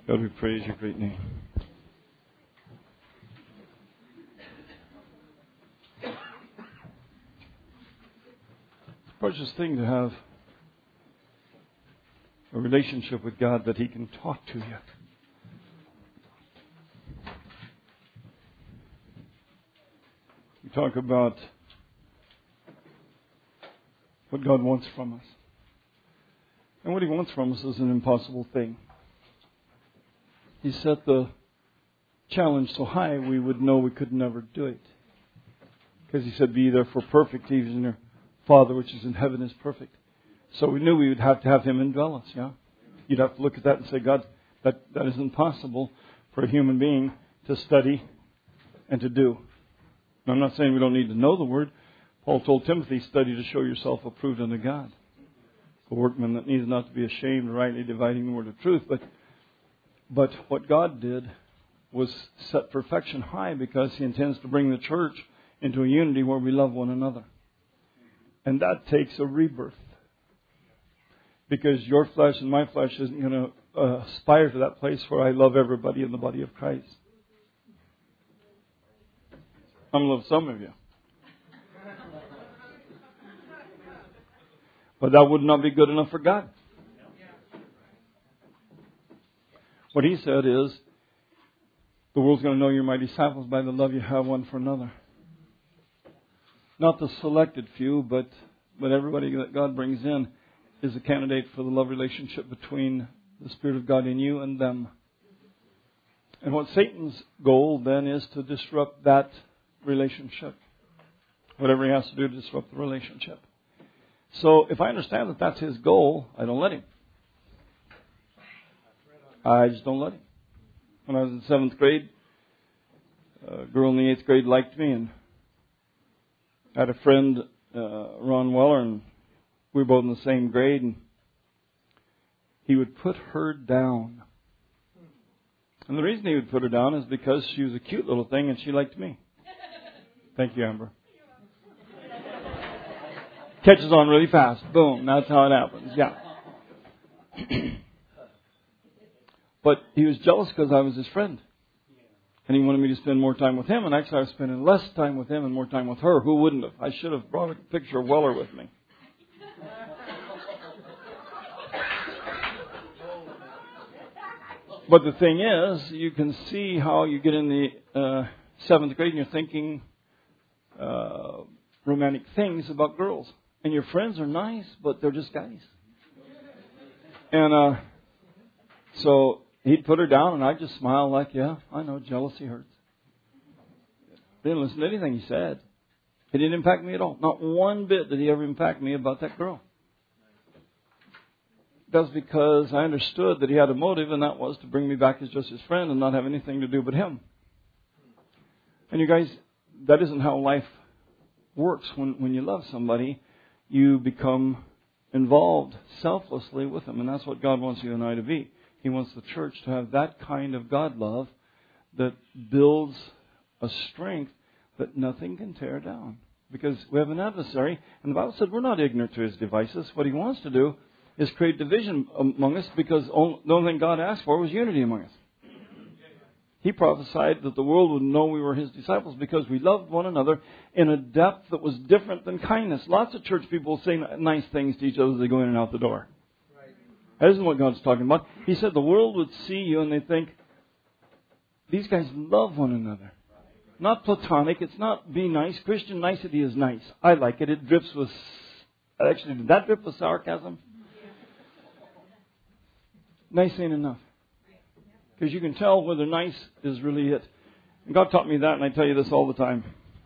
God, we praise your great name. It's a precious thing to have a relationship with God that He can talk to you. We talk about what God wants from us. And what He wants from us is an impossible thing. He set the challenge so high we would know we could never do it. Because He said, be therefore perfect, even your Father which is in heaven is perfect. So we knew we would have to have Him indwell us, yeah? You'd have to look at that and say, God, that is impossible for a human being to study and to do. Now, I'm not saying we don't need to know the Word. Paul told Timothy, study to show yourself approved unto God. A workman that needs not to be ashamed, rightly dividing the word of truth. But what God did was set perfection high because He intends to bring the church into a unity where we love one another. And that takes a rebirth. Because your flesh and my flesh isn't going to aspire to that place where I love everybody in the body of Christ. I'm going to love some of you. But that would not be good enough for God. What He said is, the world's going to know you're my disciples by the love you have one for another. Not the selected few, but everybody that God brings in is a candidate for the love relationship between the Spirit of God in you and them. And what Satan's goal then is to disrupt that relationship. Whatever he has to do to disrupt the relationship. So if I understand that that's his goal, I don't let him. I just don't let him. When I was in 7th grade, a girl in the 8th grade liked me, and I had a friend, Ron Weller, and we were both in the same grade, and he would put her down. And the reason he would put her down is because she was a cute little thing and she liked me. Thank you, Amber. Catches on really fast. Boom. That's how it happens. Yeah. But he was jealous because I was his friend. And he wanted me to spend more time with him. And actually I was spending less time with him and more time with her. Who wouldn't have? I should have brought a picture of Weller with me. But the thing is, you can see how you get in the 7th grade and you're thinking romantic things about girls. And your friends are nice, but they're just guys. And so he'd put her down, and I'd just smile like, yeah, I know, jealousy hurts. Didn't listen to anything he said. It didn't impact me at all. Not one bit did he ever impact me about that girl. That's because I understood that he had a motive, and that was to bring me back as just his friend and not have anything to do but him. And you guys, that isn't how life works. When you love somebody, you become involved selflessly with them. And that's what God wants you and I to be. He wants the church to have that kind of God love that builds a strength that nothing can tear down. Because we have an adversary, and the Bible said we're not ignorant to his devices. What he wants to do is create division among us, because the only thing God asked for was unity among us. He prophesied that the world would know we were His disciples because we loved one another in a depth that was different than kindness. Lots of church people say nice things to each other as they go in and out the door. Right. That isn't what God's talking about. He said the world would see you and they think, these guys love one another. Not platonic. It's not be nice. Christian nicety is nice. I like it. It drips with... Actually, did that drip with sarcasm? Nice ain't enough. Because you can tell whether nice is really it. And God taught me that, and I tell you this all the time.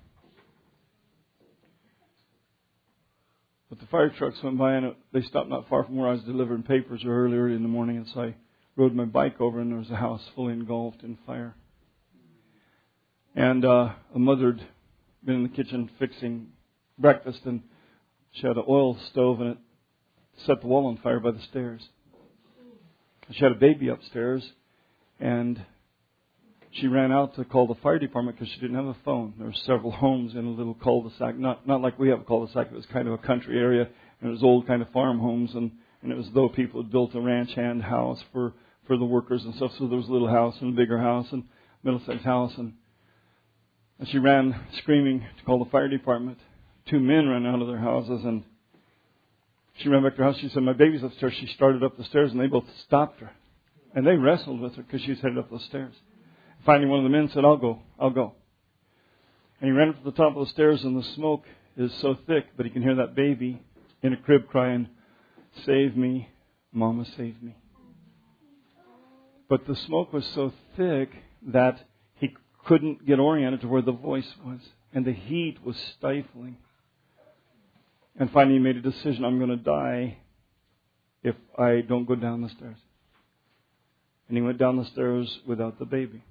But the fire trucks went by, and they stopped not far from where I was delivering papers early in the morning. And so I rode my bike over, and there was a house fully engulfed in fire. And a mother had been in the kitchen fixing breakfast, and she had an oil stove, and it set the wall on fire by the stairs. And she had a baby upstairs. And she ran out to call the fire department because she didn't have a phone. There were several homes in a little cul-de-sac. Not like we have a cul-de-sac. It was kind of a country area. And it was old kind of farm homes. And it was as though people had built a ranch hand house for for the workers and stuff. So there was a little house and a bigger house and middle-sized house. And she ran screaming to call the fire department. 2 men ran out of their houses, and she ran back to her house. She said, my baby's upstairs. She started up the stairs, and they both stopped her. And they wrestled with her because she was headed up those stairs. Finally, one of the men said, I'll go. And he ran up to the top of the stairs, and the smoke is so thick, but he can hear that baby in a crib crying, save me, Mama, save me. But the smoke was so thick that he couldn't get oriented to where the voice was. And the heat was stifling. And finally he made a decision, I'm going to die if I don't go down the stairs. And he went down the stairs without the baby.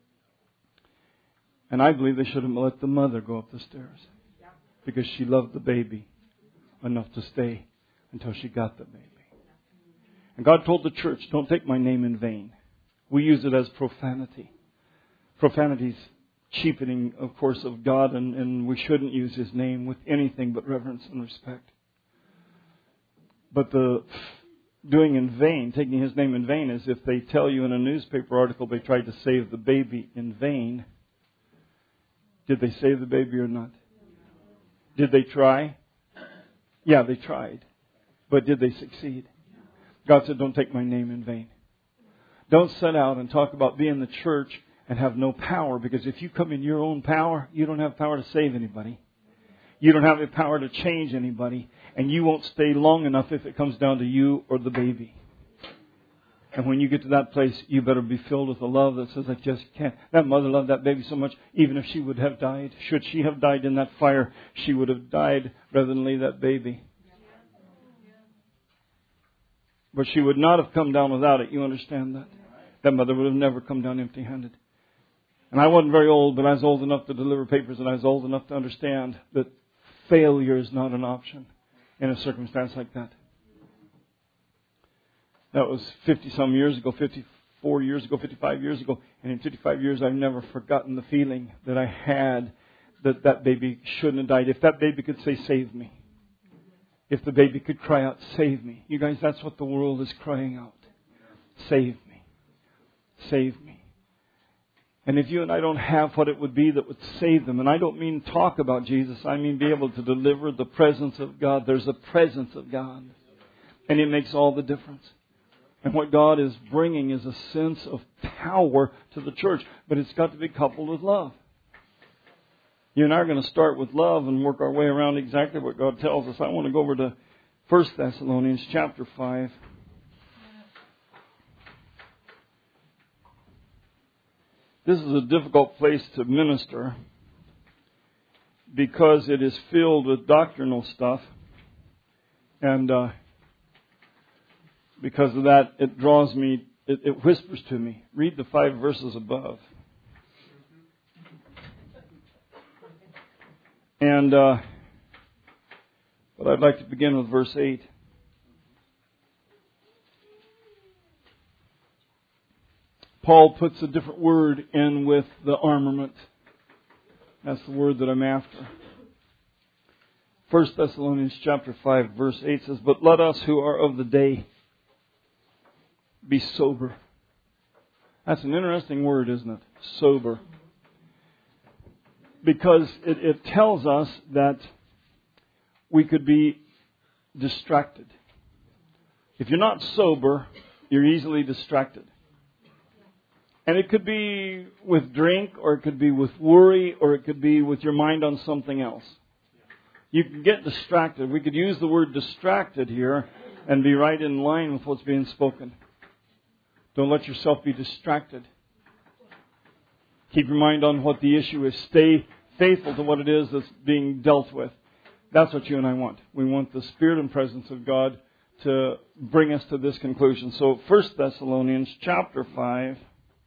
And I believe they should have let the mother go up the stairs. Because she loved the baby enough to stay until she got the baby. And God told the church, don't take my name in vain. We use it as profanity. Profanity's cheapening, of course, of God, and we shouldn't use His name with anything but reverence and respect. But the doing in vain, taking His name in vain, is if they tell you in a newspaper article they tried to save the baby in vain. Did they save the baby or not? Did they try? Yeah, they tried. But did they succeed? God said, don't take my name in vain. Don't set out and talk about being the church and have no power, because if you come in your own power, you don't have power to save anybody. You don't have the power to change anybody, and you won't stay long enough if it comes down to you or the baby. And when you get to that place, you better be filled with a love that says, I just can't. That mother loved that baby so much, even if she would have died. Should she have died in that fire, she would have died rather than leave that baby. But she would not have come down without it. You understand that? That mother would have never come down empty-handed. And I wasn't very old, but I was old enough to deliver papers, and I was old enough to understand that failure is not an option in a circumstance like that. That was 50-some years ago, 54 years ago, 55 years ago. And in 55 years, I've never forgotten the feeling that I had that that baby shouldn't have died. If that baby could say, save me. If the baby could cry out, save me. You guys, that's what the world is crying out. Save me. Save me. And if you and I don't have what it would be that would save them, and I don't mean talk about Jesus, I mean be able to deliver the presence of God. There's a presence of God. And it makes all the difference. And what God is bringing is a sense of power to the church. But it's got to be coupled with love. You and I are going to start with love and work our way around exactly what God tells us. I want to go over to 1 Thessalonians chapter 5. This is a difficult place to minister because it is filled with doctrinal stuff. And because of that, it draws me, it whispers to me. Read the 5 verses above. And but I'd like to begin with verse 8. Paul puts a different word in with the armament. That's the word that I'm after. 1 Thessalonians chapter 5 verse 8 says, but let us who are of the day be sober. That's an interesting word, isn't it? Sober. Because it tells us that we could be distracted. If you're not sober, you're easily distracted. And it could be with drink, or it could be with worry, or it could be with your mind on something else. You can get distracted. We could use the word distracted here and be right in line with what's being spoken. Don't let yourself be distracted. Keep your mind on what the issue is. Stay faithful to what it is that's being dealt with. That's what you and I want. We want the Spirit and presence of God to bring us to this conclusion. So 1 Thessalonians chapter 5,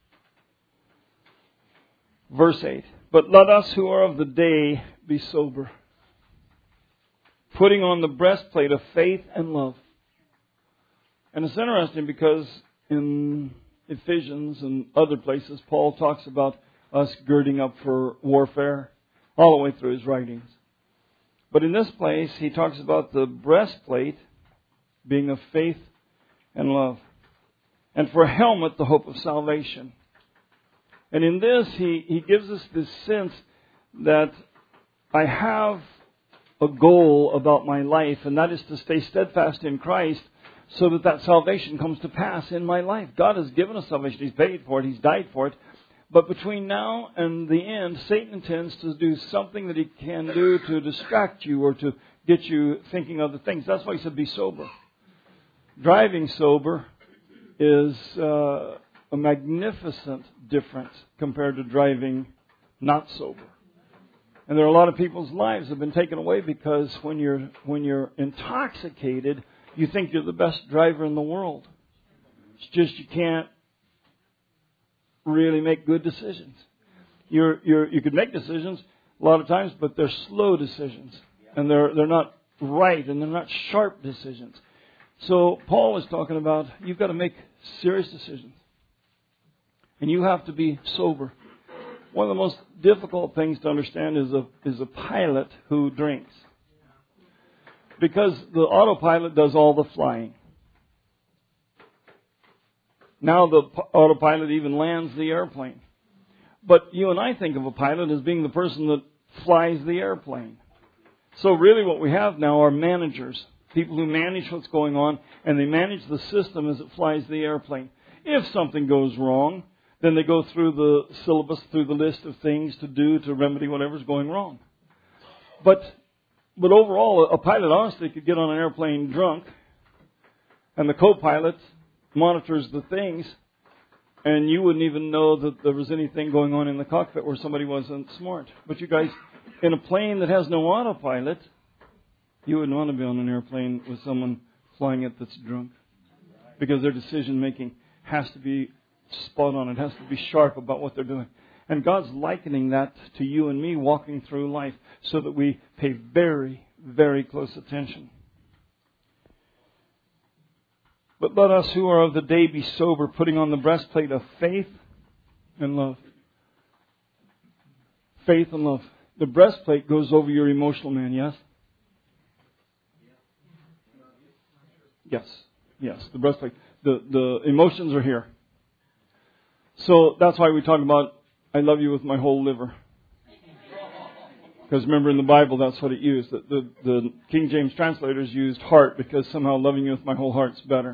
verse 8. But let us who are of the day be sober, putting on the breastplate of faith and love. And it's interesting because in Ephesians and other places, Paul talks about us girding up for warfare all the way through his writings. But in this place, he talks about the breastplate being of faith and love. And for a helmet, the hope of salvation. And in this, he gives us this sense that I have a goal about my life, and that is to stay steadfast in Christ so that that salvation comes to pass in my life. God has given us salvation. He's paid for it. He's died for it. But between now and the end, Satan intends to do something that he can do to distract you or to get you thinking other things. That's why he said be sober. Driving sober is a magnificent difference compared to driving not sober. And there are a lot of people's lives have been taken away because when you're intoxicated, you think you're the best driver in the world. It's just you can't really make good decisions. You could make decisions a lot of times, but they're slow decisions, and they're not right, and they're not sharp decisions. So Paul is talking about you've got to make serious decisions, and you have to be sober. One of the most difficult things to understand is a pilot who drinks, because the autopilot does all the flying. Now the autopilot even lands the airplane. But you and I think of a pilot as being the person that flies the airplane. So really what we have now are managers, people who manage what's going on, and they manage the system as it flies the airplane. If something goes wrong, then they go through the syllabus, through the list of things to do to remedy whatever's going wrong. But overall, a pilot honestly could get on an airplane drunk, and the co-pilot monitors the things, and you wouldn't even know that there was anything going on in the cockpit where somebody wasn't smart. But you guys, in a plane that has no autopilot, you wouldn't want to be on an airplane with someone flying it that's drunk, because their decision making has to be spot on. It has to be sharp about what they're doing. And God's likening that to you and me walking through life so that we pay very, very close attention. But let us who are of the day be sober, putting on the breastplate of faith and love. Faith and love. The breastplate goes over your emotional man, yes? Yes, the breastplate. The emotions are here. So that's why we talk about, I love you with my whole liver. Because remember in the Bible, that's what it used. The King James translators used heart because somehow loving you with my whole heart's better.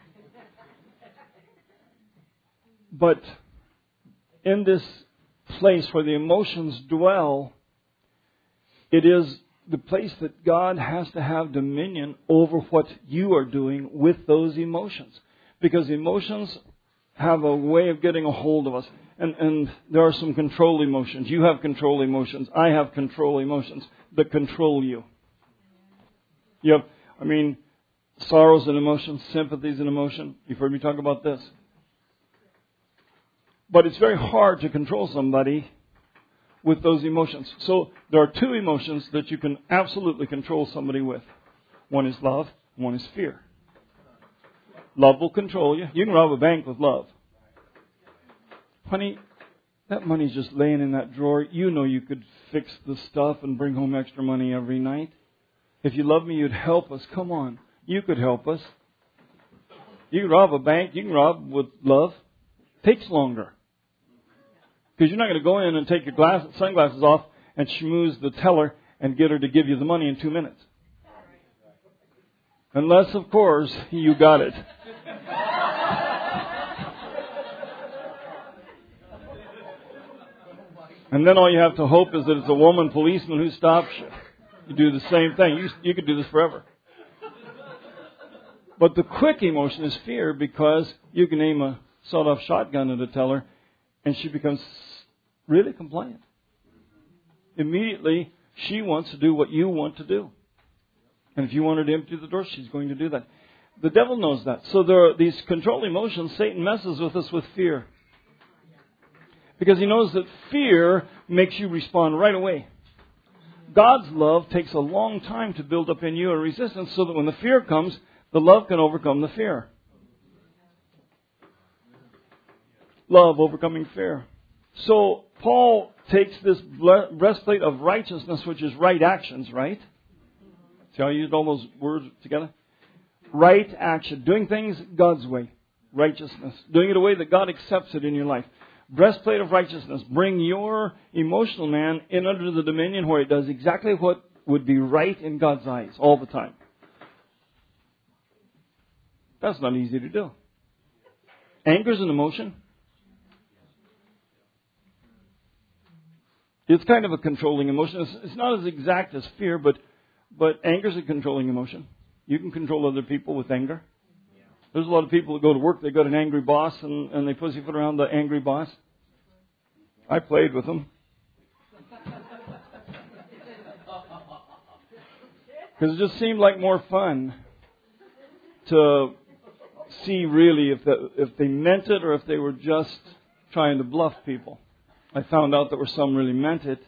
But in this place where the emotions dwell, it is the place that God has to have dominion over what you are doing with those emotions. Because emotions have a way of getting a hold of us. And there are some control emotions. You have control emotions. I have control emotions that control you. You have, sorrows and emotions, sympathies and emotion. You've heard me talk about this. But it's very hard to control somebody with those emotions. So there are two emotions that you can absolutely control somebody with. One is love, one is fear. Love will control you. You can rob a bank with love. Honey, that money's just laying in that drawer. You know you could fix the stuff and bring home extra money every night. If you love me, you'd help us. Come on. You could help us. You can rob a bank. You can rob with love. Takes longer. Because you're not going to go in and take your sunglasses off and schmooze the teller and get her to give you the money in 2 minutes. Unless, of course, you got it. And then all you have to hope is that it's a woman policeman who stops you. You do the same thing. You could do this forever. But the quick emotion is fear, because you can aim a sawed-off shotgun at a teller and she becomes really compliant. Immediately, she wants to do what you want to do. And if you want her to empty the door, she's going to do that. The devil knows that. So there are these control emotions. Satan messes with us with fear. Because he knows that fear makes you respond right away. God's love takes a long time to build up in you a resistance so that when the fear comes, the love can overcome the fear. Love overcoming fear. So Paul takes this breastplate of righteousness, which is right actions, right? See how I used all those words together? Right action. Doing things God's way. righteousness. Doing it a way that God accepts it in your life. Breastplate of righteousness. Bring your emotional man in under the dominion where it does exactly what would be right in God's eyes all the time. That's not easy to do. Anger is an emotion. It's kind of a controlling emotion. It's not as exact as fear, but anger is a controlling emotion. You can control other people with anger. There's a lot of people that go to work, they got an angry boss, and they pussyfoot around the angry boss. I played with them. Because it just seemed like more fun to see really if they meant it or if they were just trying to bluff people. I found out there were some really meant it.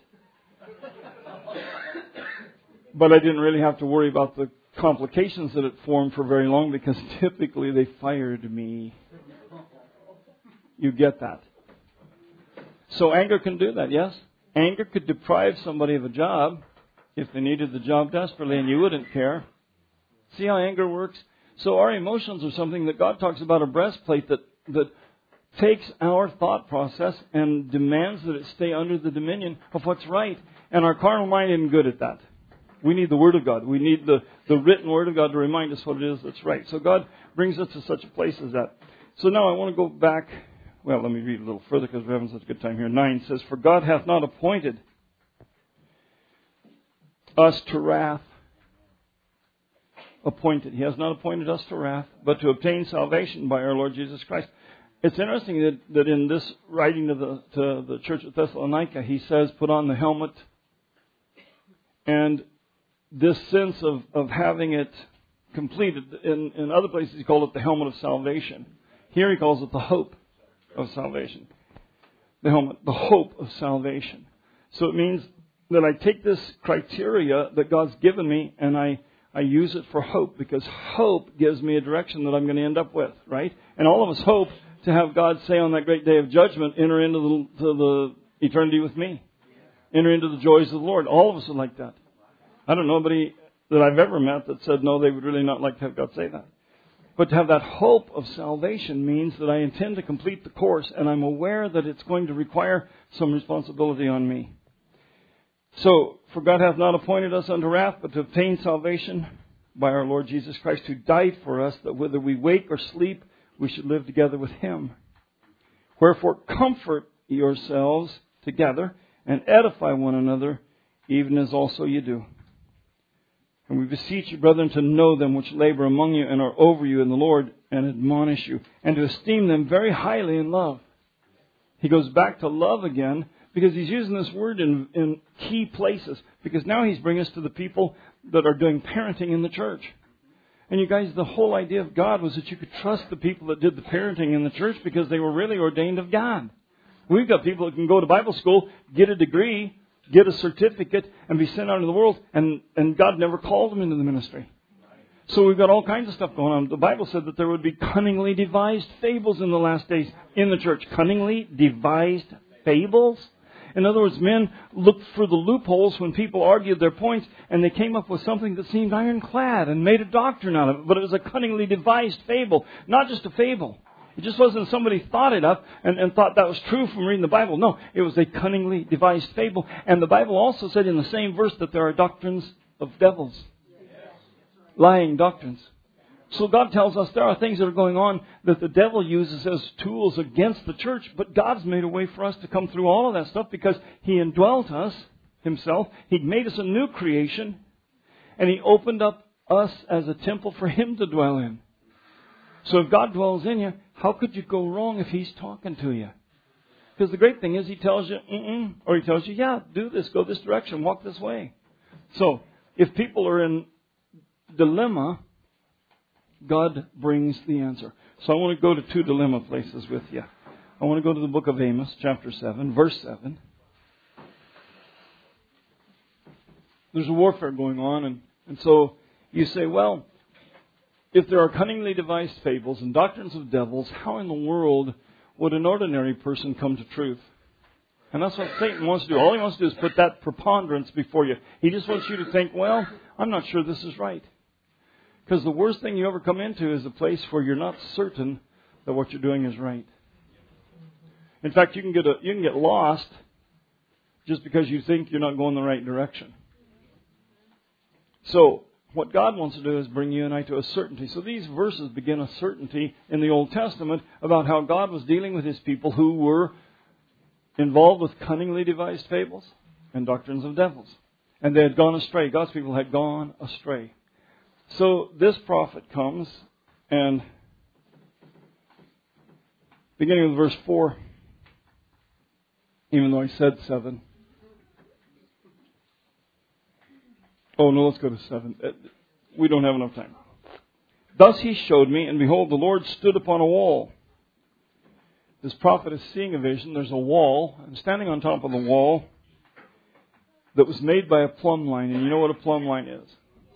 But I didn't really have to worry about the complications that it formed for very long because typically they fired me. You get that. So anger can do that, yes? Anger could deprive somebody of a job if they needed the job desperately and you wouldn't care. See how anger works? So our emotions are something that God talks about, a breastplate that takes our thought process and demands that it stay under the dominion of what's right. And our carnal mind isn't good at that. We need the Word of God. We need the written Word of God to remind us what it is that's right. So God brings us to such a place as that. So now I want to go back. Well, let me read a little further because we're having such a good time here. 9 says, "For God hath not appointed us to wrath." Appointed. He has not appointed us to wrath, but to obtain salvation by our Lord Jesus Christ. It's interesting that in this writing to the church at Thessalonica, he says, put on the helmet. And this sense of having it completed, in other places he called it the helmet of salvation. Here he calls it the hope of salvation. The helmet, the hope of salvation. So it means that I take this criteria that God's given me and I use it for hope, because hope gives me a direction that I'm going to end up with, right? And all of us hope to have God say on that great day of judgment, enter into the eternity with me. Enter into the joys of the Lord. All of us are like that. I don't know nobody that I've ever met that said, no, they would really not like to have God say that. But to have that hope of salvation means that I intend to complete the course, and I'm aware that it's going to require some responsibility on me. So, for God hath not appointed us unto wrath, but to obtain salvation by our Lord Jesus Christ, who died for us, that whether we wake or sleep, we should live together with Him. Wherefore, comfort yourselves together, and edify one another, even as also you do. And we beseech you, brethren, to know them which labor among you and are over you in the Lord, and admonish you, and to esteem them very highly in love. He goes back to love again, because he's using this word in key places. Because now he's bringing us to the people that are doing parenting in the church. And you guys, the whole idea of God was that you could trust the people that did the parenting in the church because they were really ordained of God. We've got people that can go to Bible school, get a degree, get a certificate, and be sent out into the world, and God never called them into the ministry. So we've got all kinds of stuff going on. The Bible said that there would be cunningly devised fables in the last days in the church. Cunningly devised fables? In other words, men looked for the loopholes when people argued their points, and they came up with something that seemed ironclad and made a doctrine out of it. But it was a cunningly devised fable, not just a fable. It just wasn't somebody thought it up and thought that was true from reading the Bible. No, it was a cunningly devised fable. And the Bible also said in the same verse that there are doctrines of devils. Lying doctrines. So God tells us there are things that are going on that the devil uses as tools against the church, but God's made a way for us to come through all of that stuff because He indwelt us Himself. He made us a new creation, and He opened up us as a temple for Him to dwell in. So if God dwells in you, how could you go wrong if He's talking to you? Because the great thing is He tells you, or He tells you, yeah, do this, go this direction, walk this way. So if people are in dilemma, God brings the answer. So I want to go to 2 dilemma places with you. I want to go to the book of Amos, chapter 7, verse 7. There's a warfare going on, and so you say, well, if there are cunningly devised fables and doctrines of devils, how in the world would an ordinary person come to truth? And that's what Satan wants to do. All he wants to do is put that preponderance before you. He just wants you to think, well, I'm not sure this is right. Because the worst thing you ever come into is a place where you're not certain that what you're doing is right. In fact, you can get lost just because you think you're not going the right direction. So, what God wants to do is bring you and I to a certainty. So these verses begin a certainty in the Old Testament about how God was dealing with His people who were involved with cunningly devised fables and doctrines of devils. And they had gone astray. God's people had gone astray. So this prophet comes and, beginning with verse 4, even though I said 7. Oh, no, let's go to 7. We don't have enough time. Thus he showed me, and behold, the Lord stood upon a wall. This prophet is seeing a vision. There's a wall. I'm standing on top of the wall that was made by a plumb line. And you know what a plumb line is.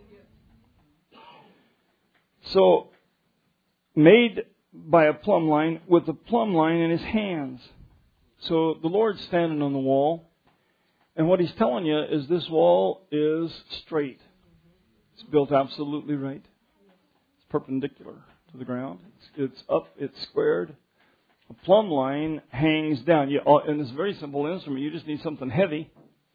So, made by a plumb line with the plumb line in His hands. So the Lord's standing on the wall. And what He's telling you is this wall is straight. It's built absolutely right. It's perpendicular to the ground. It's up, it's squared. A plumb line hangs down. And it's a very simple instrument. You just need something heavy.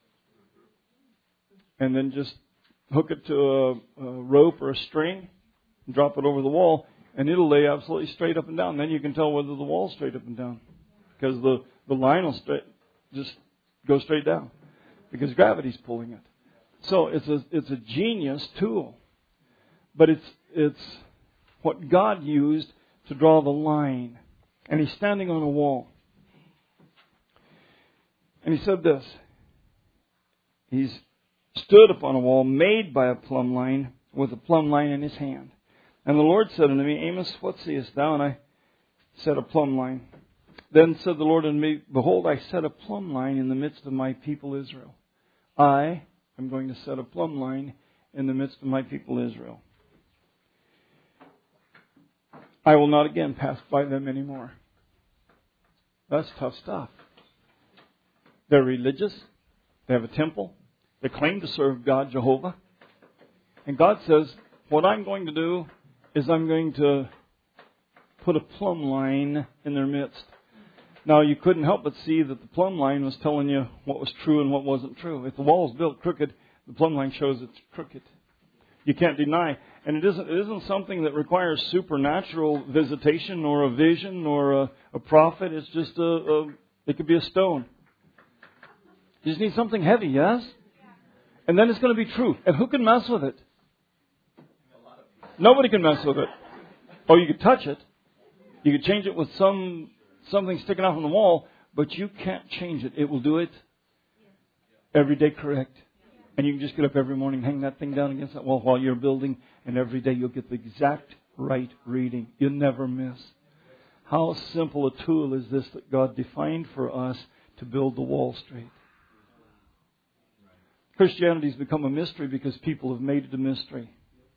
And then just hook it to a rope or a string. And drop it over the wall. And it'll lay absolutely straight up and down. Then you can tell whether the wall's straight up and down. Because the line will just go straight down. Because gravity's pulling it. So it's a genius tool. But it's what God used to draw the line. And He's standing on a wall. And He said this. He's stood upon a wall made by a plumb line with a plumb line in His hand. And the Lord said unto me, Amos, what seest thou? And I said, a plumb line. Then said the Lord unto me, behold, I set a plumb line in the midst of my people Israel. I am going to set a plumb line in the midst of my people Israel. I will not again pass by them anymore. That's tough stuff. They're religious. They have a temple. They claim to serve God, Jehovah. And God says, what I'm going to do is I'm going to put a plumb line in their midst. Now, you couldn't help but see that the plumb line was telling you what was true and what wasn't true. If the wall is built crooked, the plumb line shows it's crooked. You can't deny. And it isn't something that requires supernatural visitation or a vision or a prophet. It's just it could be a stone. You just need something heavy, yes? And then it's going to be true. And who can mess with it? Nobody can mess with it. Oh, you could touch it. You could change it with something sticking out from the wall, but you can't change it. It will do it every day correct. And you can just get up every morning, hang that thing down against that wall while you're building, and every day you'll get the exact right reading. You'll never miss. How simple a tool is this that God defined for us to build the wall straight? Christianity's become a mystery because people have made it a mystery.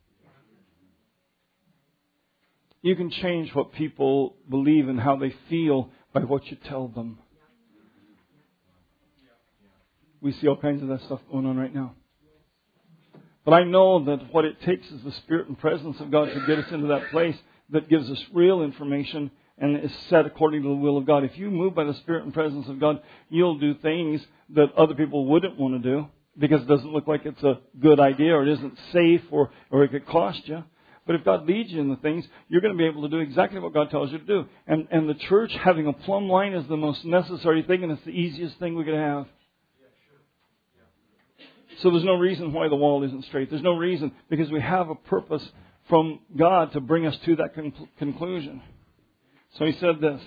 You can change what people believe and how they feel by what you tell them. We see all kinds of that stuff going on right now. But I know that what it takes is the Spirit and presence of God to get us into that place that gives us real information and is set according to the will of God. If you move by the Spirit and presence of God, you'll do things that other people wouldn't want to do because it doesn't look like it's a good idea or it isn't safe or it could cost you. But if God leads you in the things, you're going to be able to do exactly what God tells you to do. And the church having a plumb line is the most necessary thing, and it's the easiest thing we could have. So there's no reason why the wall isn't straight. There's no reason, because we have a purpose from God to bring us to that conclusion. So He said this.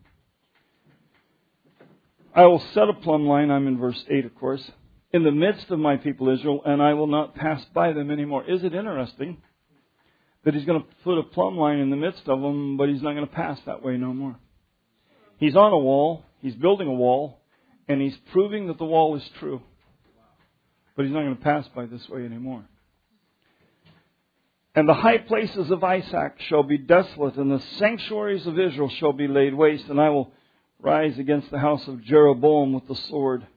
I will set a plumb line, I'm in verse 8 of course, in the midst of my people Israel, and I will not pass by them anymore. Is it interesting that He's going to put a plumb line in the midst of them, but He's not going to pass that way no more? He's on a wall, He's building a wall, and He's proving that the wall is true. But He's not going to pass by this way anymore. And the high places of Isaac shall be desolate, and the sanctuaries of Israel shall be laid waste, and I will rise against the house of Jeroboam with the sword.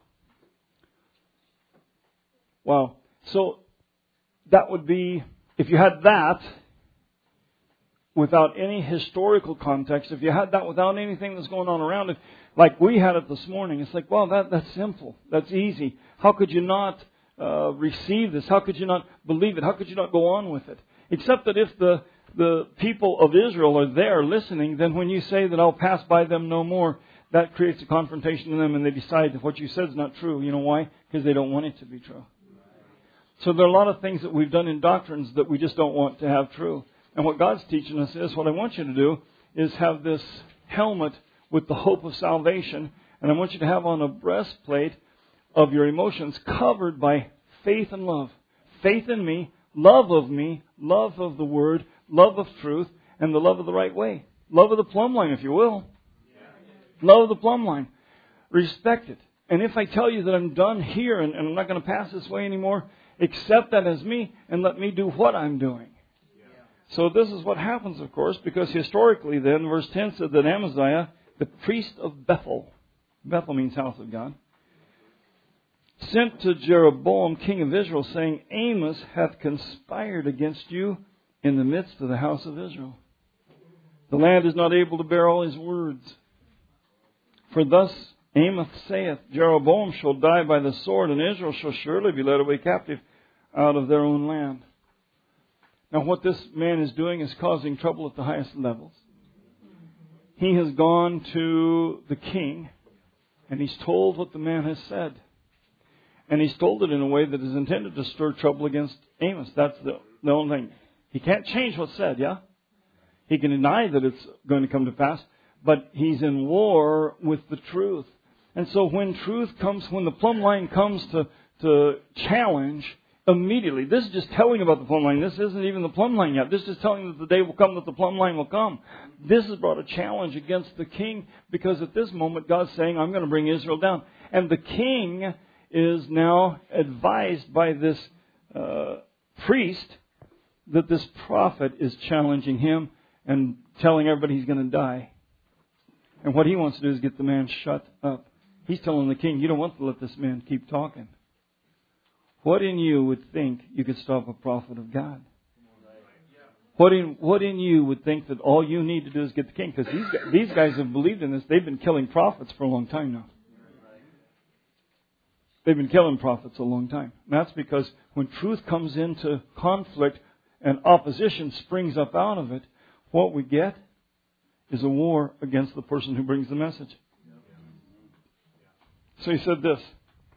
Wow. So that would be, if you had that, without any historical context, if you had that without anything that's going on around it, like we had it this morning, it's like, well, that's simple. That's easy. How could you not receive this? How could you not believe it? How could you not go on with it? Except that if the people of Israel are there listening, then when you say that I'll pass by them no more, that creates a confrontation in them, and they decide that what you said is not true. You know why? Because they don't want it to be true. So there are a lot of things that we've done in doctrines that we just don't want to have true. And what God's teaching us is, what I want you to do is have this helmet with the hope of salvation. And I want you to have on a breastplate of your emotions covered by faith and love. Faith in me, love of the Word, love of truth, and the love of the right way. Love of the plumb line, if you will. Love of the plumb line. Respect it. And if I tell you that I'm done here and I'm not going to pass this way anymore, accept that as me and let me do what I'm doing. So this is what happens, of course, because historically then, verse 10 said that Amaziah, the priest of Bethel means house of God, sent to Jeroboam, king of Israel, saying, Amos hath conspired against you in the midst of the house of Israel. The land is not able to bear all his words. For thus Amos saith, Jeroboam shall die by the sword, and Israel shall surely be led away captive out of their own land. Now what this man is doing is causing trouble at the highest levels. He has gone to the king, and he's told what the man has said. And he's told it in a way that is intended to stir trouble against Amos. That's the only thing. He can't change what's said, yeah? He can deny that it's going to come to pass, but he's in war with the truth. And so when truth comes, when the plumb line comes to challenge, immediately, this is just telling about the plumb line. This isn't even the plumb line yet. This is telling that the day will come that the plumb line will come. This has brought a challenge against the king, because at this moment God's saying, I'm going to bring Israel down. And the king is now advised by this priest that this prophet is challenging him and telling everybody he's going to die. And what he wants to do is get the man shut up. He's telling the king, you don't want to let this man keep talking. What in you would think you could stop a prophet of God? What in you would think that all you need to do is get the king? Because these guys have believed in this. They've been killing prophets for a long time now. They've been killing prophets a long time. And that's because when truth comes into conflict and opposition springs up out of it, what we get is a war against the person who brings the message. So he said this.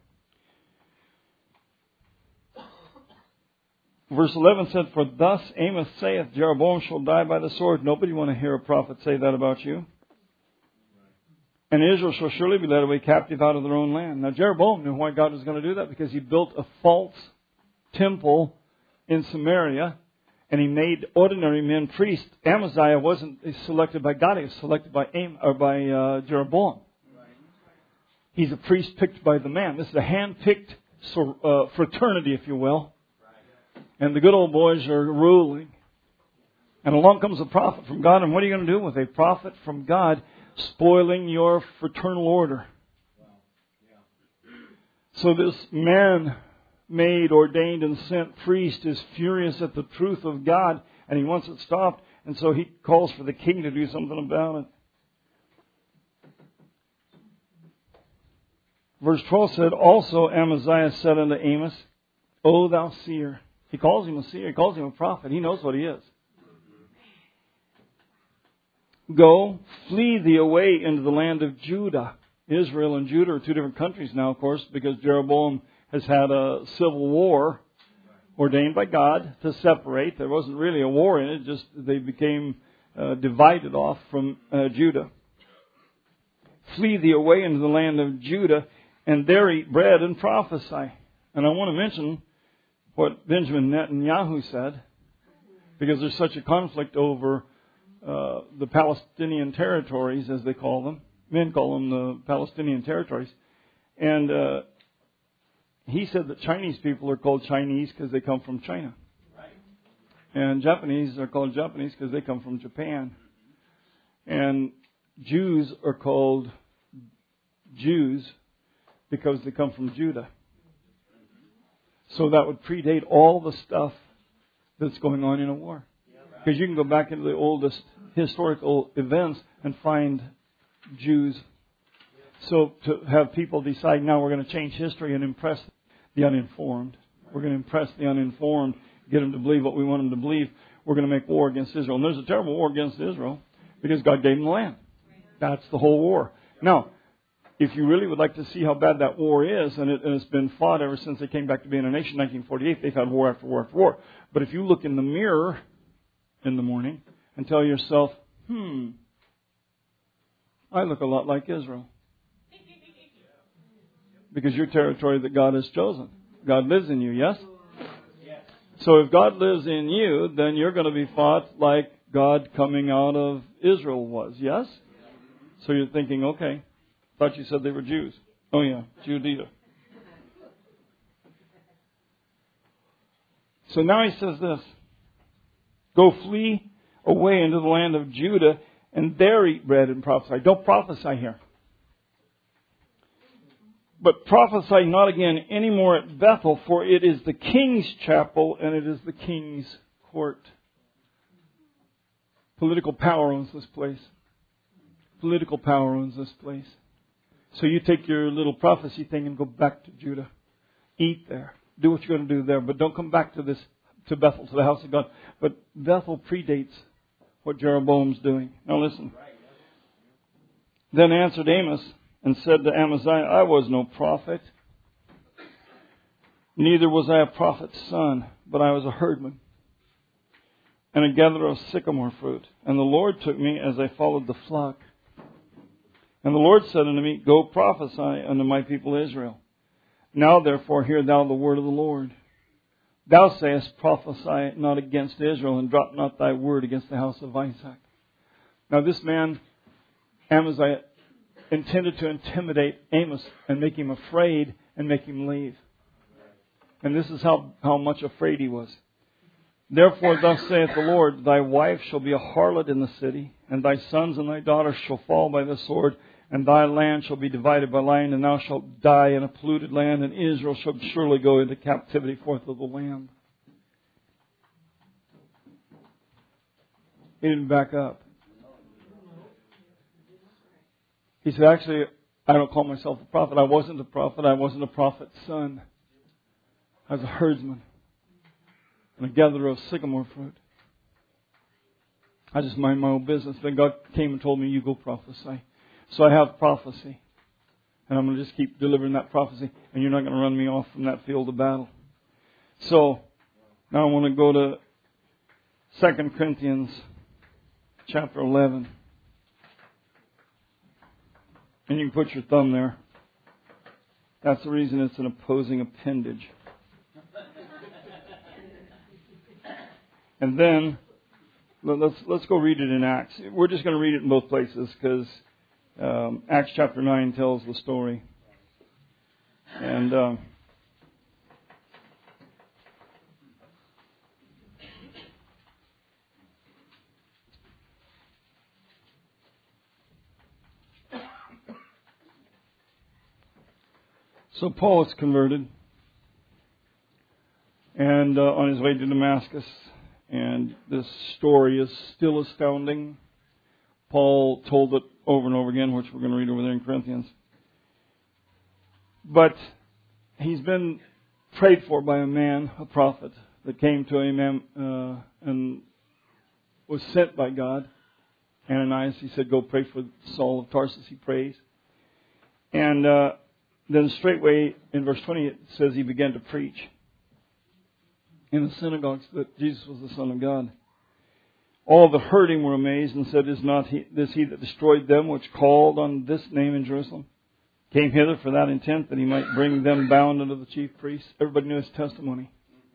Verse 11 said, For thus Amos saith, Jeroboam shall die by the sword. Nobody want to hear a prophet say that about you. And Israel shall surely be led away captive out of their own land. Now Jeroboam knew why God was going to do that, because he built a false temple in Samaria, and he made ordinary men priests. Amaziah wasn't selected by God; he was selected by Jeroboam. He's a priest picked by the man. This is a hand-picked fraternity, if you will. And the good old boys are ruling. And along comes a prophet from God. And what are you going to do with a prophet from God spoiling your fraternal order? So this man-made, ordained, and sent priest is furious at the truth of God, and he wants it stopped. And so he calls for the king to do something about it. Verse 12 said, Also Amaziah said unto Amos, O thou seer. He calls him a seer. He calls him a prophet. He knows what he is. Go, flee thee away into the land of Judah. Israel and Judah are two different countries now, of course, because Jeroboam has had a civil war ordained by God to separate. There wasn't really a war in it, just they became divided off from Judah. Flee thee away into the land of Judah, and there eat bread and prophesy. And I want to mention what Benjamin Netanyahu said, because there's such a conflict over the Palestinian territories, as they call them. Men call them the Palestinian territories. And he said that Chinese people are called Chinese because they come from China. And Japanese are called Japanese because they come from Japan. And Jews are called Jews because they come from Judah. So that would predate all the stuff that's going on in a war. Because you can go back into the oldest historical events and find Jews. So to have people decide now we're going to change history and impress the uninformed. We're going to impress the uninformed, get them to believe what we want them to believe. We're going to make war against Israel. And there's a terrible war against Israel because God gave them the land. That's the whole war. Now, if you really would like to see how bad that war is, and it's been fought ever since they came back to being a nation in 1948, they've had war after war after war. But if you look in the mirror in the morning and tell yourself, I look a lot like Israel. Because you're territory that God has chosen. God lives in you, yes? So if God lives in you, then you're going to be fought like God coming out of Israel was, yes? So you're thinking, okay, thought you said they were Jews. Oh yeah, Judea. So now he says this, go flee away into the land of Judah and there eat bread and prophesy. Don't prophesy here. But prophesy not again anymore at Bethel, for it is the king's chapel and it is the king's court. Political power owns this place. Political power owns this place. So you take your little prophecy thing and go back to Judah. Eat there. Do what you're going to do there. But don't come back to Bethel, to the house of God. But Bethel predates what Jeroboam's doing. Now listen. Then answered Amos and said to Amaziah, I was no prophet, neither was I a prophet's son, but I was a herdman and a gatherer of sycamore fruit. And the Lord took me as I followed the flock. And the Lord said unto me, go prophesy unto my people Israel. Now therefore hear thou the word of the Lord. Thou sayest, prophesy not against Israel, and drop not thy word against the house of Isaac. Now this man, Amaziah, intended to intimidate Amos and make him afraid and make him leave. And this is how much afraid he was. Therefore thus saith the Lord, thy wife shall be a harlot in the city, and thy sons and thy daughters shall fall by the sword, and thy land shall be divided by lion, and thou shalt die in a polluted land, and Israel shall surely go into captivity forth of the land. He didn't back up. He said, actually, I don't call myself a prophet. I wasn't a prophet. I wasn't a prophet's son. I was a herdsman and a gatherer of sycamore fruit. I just mind my own business. Then God came and told me, you go prophesy. So I have prophecy. And I'm going to just keep delivering that prophecy. And you're not going to run me off from that field of battle. So now I want to go to 2 Corinthians chapter 11. And you can put your thumb there. That's the reason it's an opposing appendage. And then, let's go read it in Acts. We're just going to read it in both places because Acts chapter 9 tells the story. And so Paul is converted and on his way to Damascus. And this story is still astounding. Paul told it over and over again, which we're going to read over there in Corinthians. But he's been prayed for by a man, a prophet, that came to him and was sent by God. Ananias, he said, go pray for Saul of Tarsus. He prays. And then straightway in verse 20 it says he began to preach in the synagogues that Jesus was the Son of God. All that heard him were amazed and said, is not this he that destroyed them which called on this name in Jerusalem? Came hither for that intent, that he might bring them bound unto the chief priests. Everybody knew his testimony.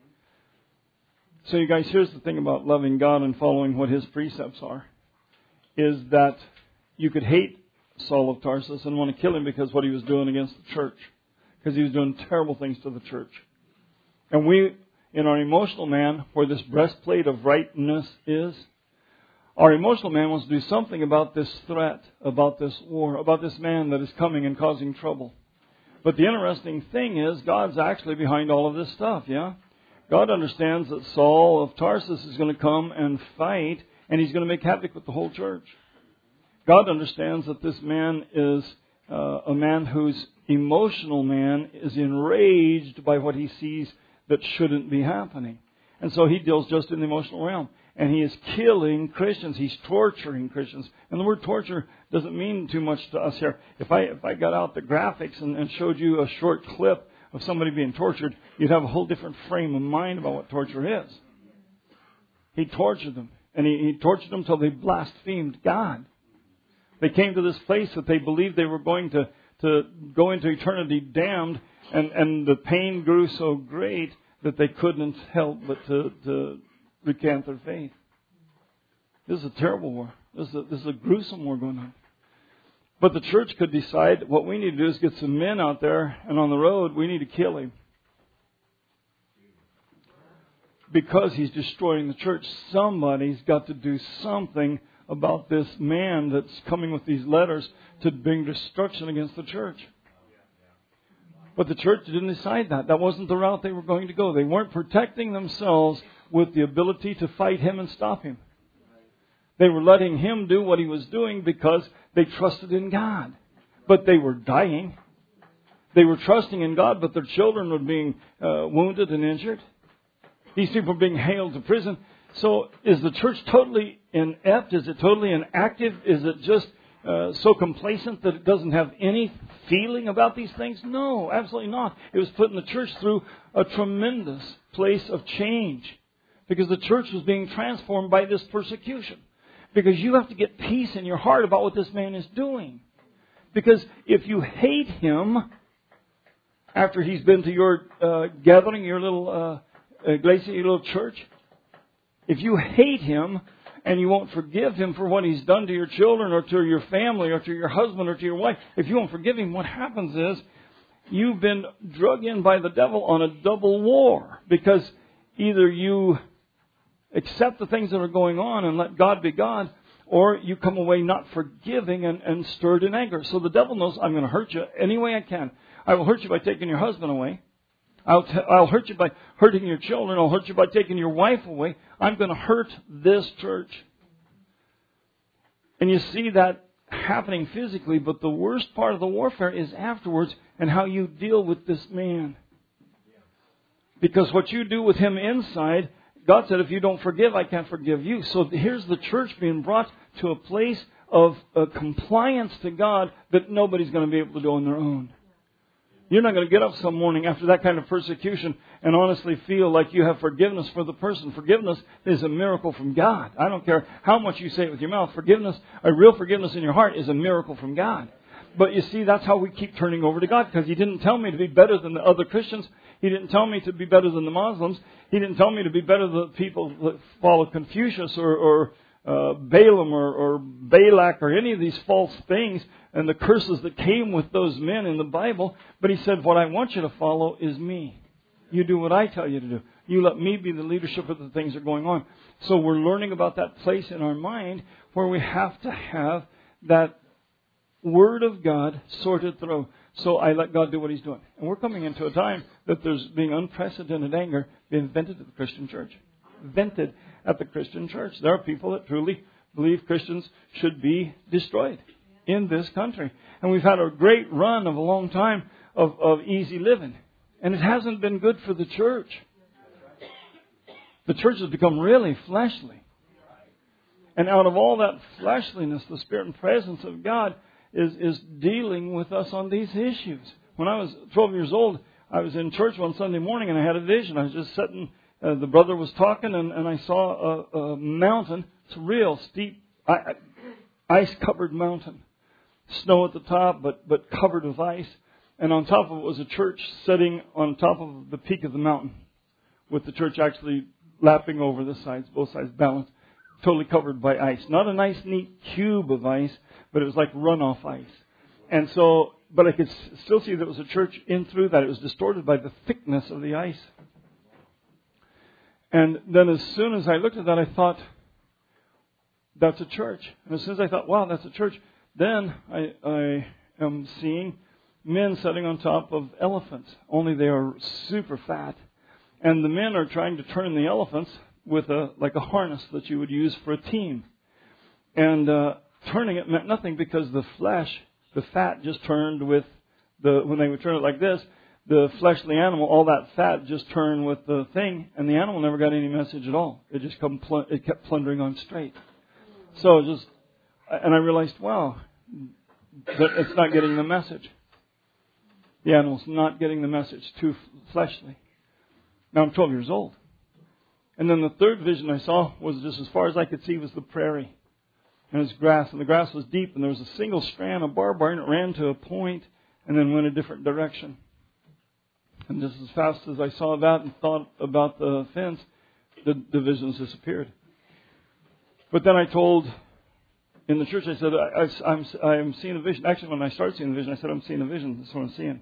So you guys, here's the thing about loving God and following what his precepts are, is that you could hate Saul of Tarsus and want to kill him because what he was doing against the church. Because he was doing terrible things to the church. And we, in our emotional man, where this breastplate of rightness is, our emotional man wants to do something about this threat, about this war, about this man that is coming and causing trouble. But the interesting thing is, God's actually behind all of this stuff, yeah? God understands that Saul of Tarsus is going to come and fight, and he's going to make havoc with the whole church. God understands that this man is a man whose emotional man is enraged by what he sees that shouldn't be happening. And so he deals just in the emotional realm. And he is killing Christians. He's torturing Christians. And the word torture doesn't mean too much to us here. If I got out the graphics and showed you a short clip of somebody being tortured, you'd have a whole different frame of mind about what torture is. He tortured them. And he tortured them until they blasphemed God. They came to this place that they believed they were going to go into eternity damned. And the pain grew so great that they couldn't help but to recant their faith. This is a terrible war. This is a gruesome war going on. But the church could decide what we need to do is get some men out there, and on the road we need to kill him. Because he's destroying the church, somebody's got to do something about this man that's coming with these letters to bring destruction against the church. But the church didn't decide that. That wasn't the route they were going to go. They weren't protecting themselves with the ability to fight him and stop him. They were letting him do what he was doing because they trusted in God. But they were dying. They were trusting in God, but their children were being wounded and injured. These people were being hailed to prison. So is the church totally inept? Is it totally inactive? Is it just so complacent that it doesn't have any feeling about these things? No, absolutely not. It was putting the church through a tremendous place of change because the church was being transformed by this persecution. Because you have to get peace in your heart about what this man is doing. Because if you hate him after he's been to your gathering, your little iglesia, your little church, if you hate him and you won't forgive him for what he's done to your children or to your family or to your husband or to your wife, if you won't forgive him, what happens is you've been drug in by the devil on a double war. Because either you accept the things that are going on and let God be God, or you come away not forgiving and stirred in anger. So the devil knows, I'm going to hurt you any way I can. I will hurt you by taking your husband away. I'll hurt you by hurting your children. I'll hurt you by taking your wife away. I'm going to hurt this church. And you see that happening physically, but the worst part of the warfare is afterwards and how you deal with this man. Because what you do with him inside, God said, if you don't forgive, I can't forgive you. So here's the church being brought to a place of compliance to God that nobody's going to be able to do on their own. You're not going to get up some morning after that kind of persecution and honestly feel like you have forgiveness for the person. Forgiveness is a miracle from God. I don't care how much you say it with your mouth. Forgiveness, a real forgiveness in your heart is a miracle from God. But you see, that's how we keep turning over to God, because He didn't tell me to be better than the other Christians. He didn't tell me to be better than the Muslims. He didn't tell me to be better than the people that follow Confucius or Balaam or Balak or any of these false things and the curses that came with those men in the Bible. But He said, what I want you to follow is me. You do what I tell you to do. You let me be the leadership of the things that are going on. So we're learning about that place in our mind where we have to have that Word of God sorted through. So I let God do what He's doing. And we're coming into a time that there's being unprecedented anger being vented at the Christian church. Vented at the Christian church. There are people that truly believe Christians should be destroyed in this country. And we've had a great run of a long time of easy living. And it hasn't been good for the church. The church has become really fleshly. And out of all that fleshliness, the Spirit and presence of God is dealing with us on these issues. When I was 12 years old, I was in church one Sunday morning and I had a vision. I was just sitting, the brother was talking and I saw a mountain. It's a real steep, ice-covered mountain. Snow at the top, but covered with ice. And on top of it was a church sitting on top of the peak of the mountain, with the church actually lapping over the sides, both sides balanced, totally covered by ice. Not a nice, neat cube of ice, but it was like runoff ice. And so, but I could still see there was a church in through that. It was distorted by the thickness of the ice. And then as soon as I looked at that, I thought, that's a church. And as soon as I thought, wow, that's a church, then I am seeing men sitting on top of elephants. Only they are super fat. And the men are trying to turn the elephants with a harness that you would use for a team. And turning it meant nothing because the fat just turned with when they would turn it like this, the fleshly animal, all that fat just turned with the thing, and the animal never got any message at all. It just kept plundering on straight. So and I realized, wow, that it's not getting the message. The animal's not getting the message, too fleshly. Now I'm 12 years old. And then the third vision I saw was just as far as I could see was the prairie. And it was grass, and the grass was deep, and there was a single strand of barbed wire, and it ran to a point and then went a different direction. And just as fast as I saw that and thought about the fence, the visions disappeared. But then I told in the church, I said, I'm seeing a vision. Actually, when I started seeing the vision, I said, I'm seeing a vision. That's what I'm seeing.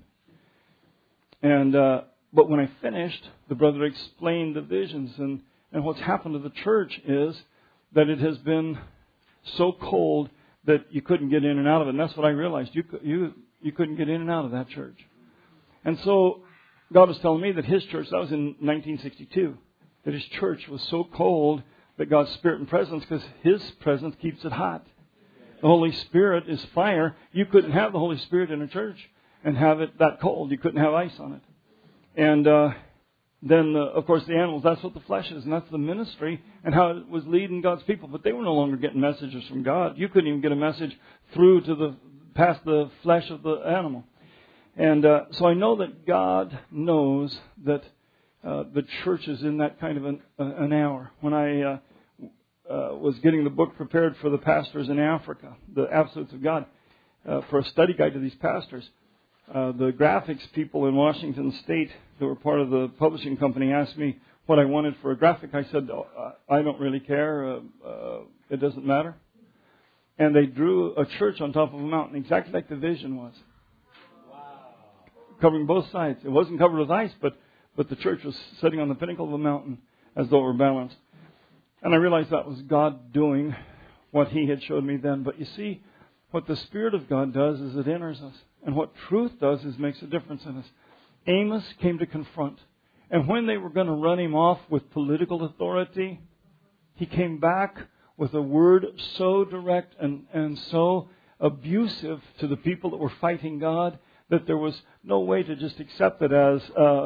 And but when I finished, the brother explained the visions. And what's happened to the church is that it has been so cold that you couldn't get in and out of it. And that's what I realized. You couldn't get in and out of that church. And so God was telling me that His church, that was in 1962, that His church was so cold that God's Spirit and presence, because His presence keeps it hot. The Holy Spirit is fire. You couldn't have the Holy Spirit in a church and have it that cold. You couldn't have ice on it. And then, of course, the animals, that's what the flesh is, and that's the ministry and how it was leading God's people. But they were no longer getting messages from God. You couldn't even get a message through to past the flesh of the animal. And so I know that God knows that the church is in that kind of an hour. When I was getting the book prepared for the pastors in Africa, The Absolutes of God, for a study guide to these pastors, the graphics people in Washington State that were part of the publishing company asked me what I wanted for a graphic. I said, I don't really care. It doesn't matter. And they drew a church on top of a mountain, exactly like the vision was. Wow. Covering both sides. It wasn't covered with ice, but the church was sitting on the pinnacle of a mountain as though it were balanced. And I realized that was God doing what He had showed me then. But you see, what the Spirit of God does is it enters us. And what truth does is makes a difference in us. Amos came to confront. And when they were going to run him off with political authority, he came back with a word so direct and so abusive to the people that were fighting God that there was no way to just accept it as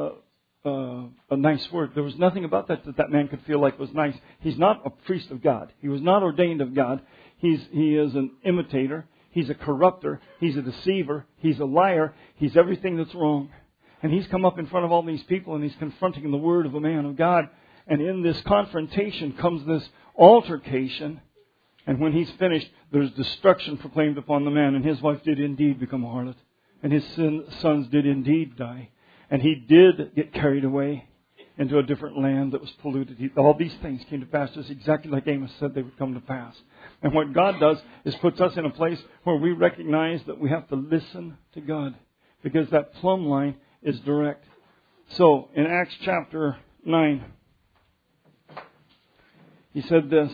a nice word. There was nothing about that man could feel like was nice. He's not a priest of God. He was not ordained of God. He is an imitator. He's a corrupter. He's a deceiver. He's a liar. He's everything that's wrong. And he's come up in front of all these people and he's confronting the word of a man of God. And in this confrontation comes this altercation. And when he's finished, there's destruction proclaimed upon the man. And his wife did indeed become a harlot. And his sons did indeed die. And he did get carried away into a different land that was polluted. All these things came to pass just exactly like Amos said they would come to pass. And what God does is puts us in a place where we recognize that we have to listen to God. Because that plumb line is direct. So, in Acts chapter 9, he said this.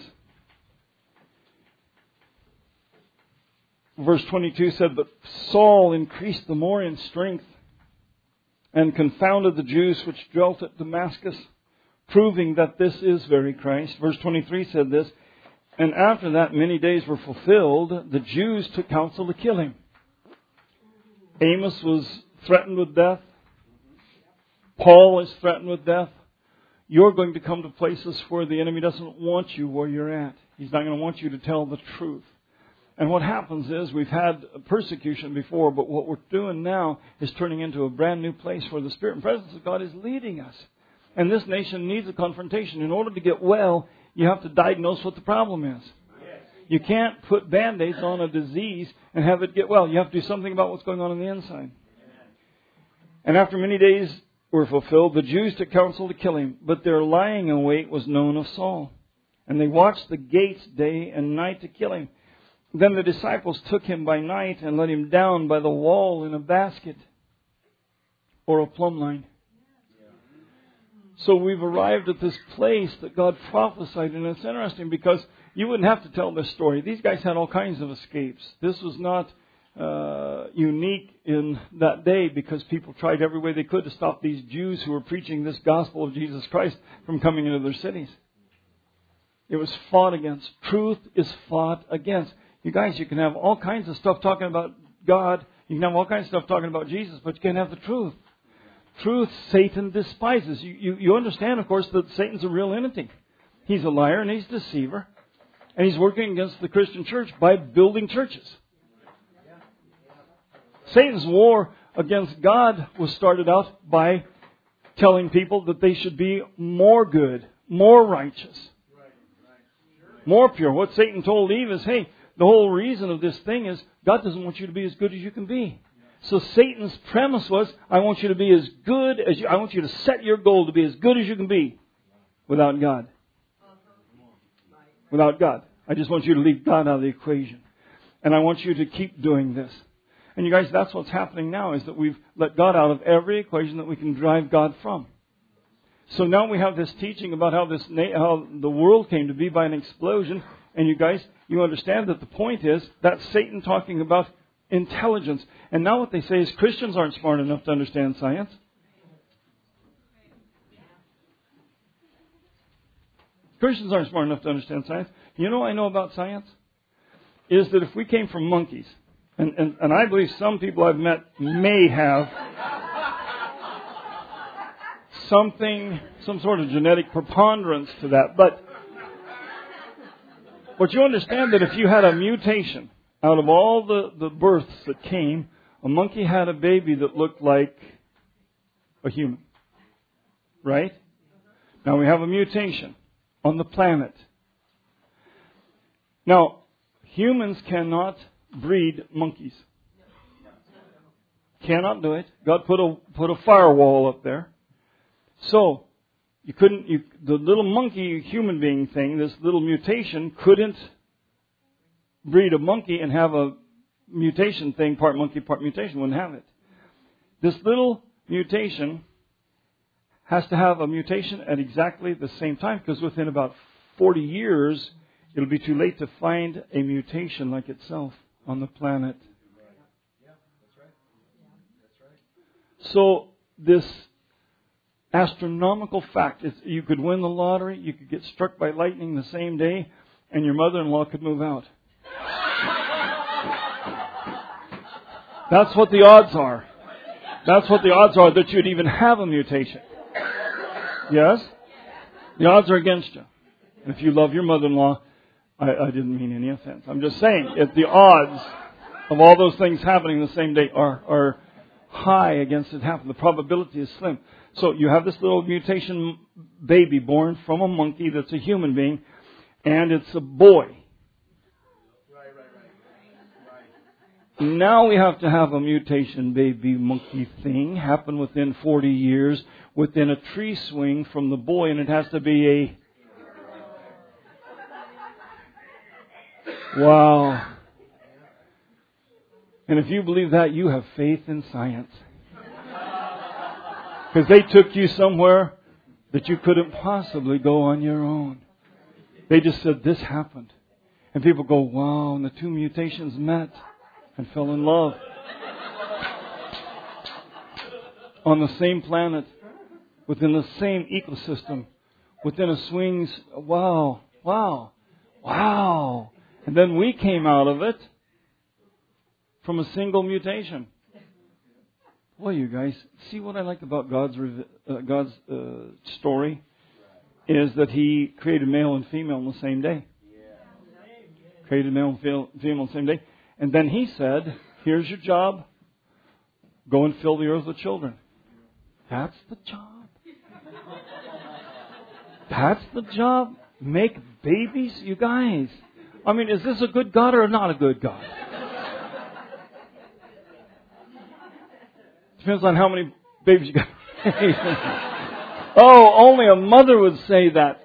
Verse 22 said, "But Saul increased the more in strength and confounded the Jews which dwelt at Damascus, proving that this is very Christ." Verse 23 said this, "And after that many days were fulfilled, the Jews took counsel to kill him." Amos was threatened with death. Paul is threatened with death. You're going to come to places where the enemy doesn't want you where you're at. He's not going to want you to tell the truth. And what happens is we've had persecution before, but what we're doing now is turning into a brand new place where the Spirit and presence of God is leading us. And this nation needs a confrontation. In order to get well, you have to diagnose what the problem is. You can't put Band-Aids on a disease and have it get well. You have to do something about what's going on the inside. And after many days were fulfilled, the Jews took counsel to kill him, but their lying in wait was known of Saul. And they watched the gates day and night to kill him. Then the disciples took him by night and let him down by the wall in a basket or a plumb line. So we've arrived at this place that God prophesied, and it's interesting because you wouldn't have to tell this story. These guys had all kinds of escapes. This was not, unique in that day because people tried every way they could to stop these Jews who were preaching this gospel of Jesus Christ from coming into their cities. It was fought against. Truth is fought against. You guys, you can have all kinds of stuff talking about God. You can have all kinds of stuff talking about Jesus, but you can't have the truth. Truth, Satan despises. You understand, of course, that Satan's a real entity. He's a liar and he's a deceiver. And he's working against the Christian church by building churches. Satan's war against God was started out by telling people that they should be more good, more righteous, more pure. What Satan told Eve is, hey, the whole reason of this thing is God doesn't want you to be as good as you can be. So Satan's premise was, I want you to be as good as you, I want you to set your goal to be as good as you can be without God. Without God. I just want you to leave God out of the equation. And I want you to keep doing this. And you guys, that's what's happening now, is that we've let God out of every equation that we can drive God from. So now we have this teaching about how the world came to be by an explosion. And you guys, you understand that the point is that's Satan talking about intelligence. And now what they say is Christians aren't smart enough to understand science. Christians aren't smart enough to understand science. You know what I know about science? Is that if we came from monkeys, and I believe some people I've met may have some sort of genetic preponderance to that. But you understand that if you had a mutation, out of all the births that came, a monkey had a baby that looked like a human. Right? Now we have a mutation on the planet. Now, humans cannot breed monkeys. Cannot do it. God put a firewall up there. So, the little monkey human being thing, this little mutation, couldn't breed a monkey and have a mutation thing, part monkey, part mutation. Wouldn't have it. This little mutation has to have a mutation at exactly the same time, because within about 40 years, it'll be too late to find a mutation like itself on the planet. So this astronomical fact is you could win the lottery, you could get struck by lightning the same day, and your mother-in-law could move out. That's what the odds are. That's what the odds are that you'd even have a mutation. Yes? The odds are against you. And if you love your mother-in-law, I didn't mean any offense. I'm just saying, if the odds of all those things happening the same day are high against it happening, the probability is slim. So you have this little mutation baby born from a monkey that's a human being, and it's a boy. Now we have to have a mutation baby monkey thing happen within 40 years, within a tree swing from the boy, and it has to be wow. And if you believe that, you have faith in science. Because they took you somewhere that you couldn't possibly go on your own. They just said, this happened. And people go, wow, and the two mutations met and fell in love. On the same planet, within the same ecosystem, within a swings, wow. And then we came out of it from a single mutation. Well, you guys, see what I like about God's story is that He created male and female on the same day. Created male and female on the same day. And then He said, here's your job. Go and fill the earth with children. That's the job. That's the job. Make babies, you guys. I mean, is this a good God or not a good God? Depends on how many babies you got. Oh, only a mother would say that.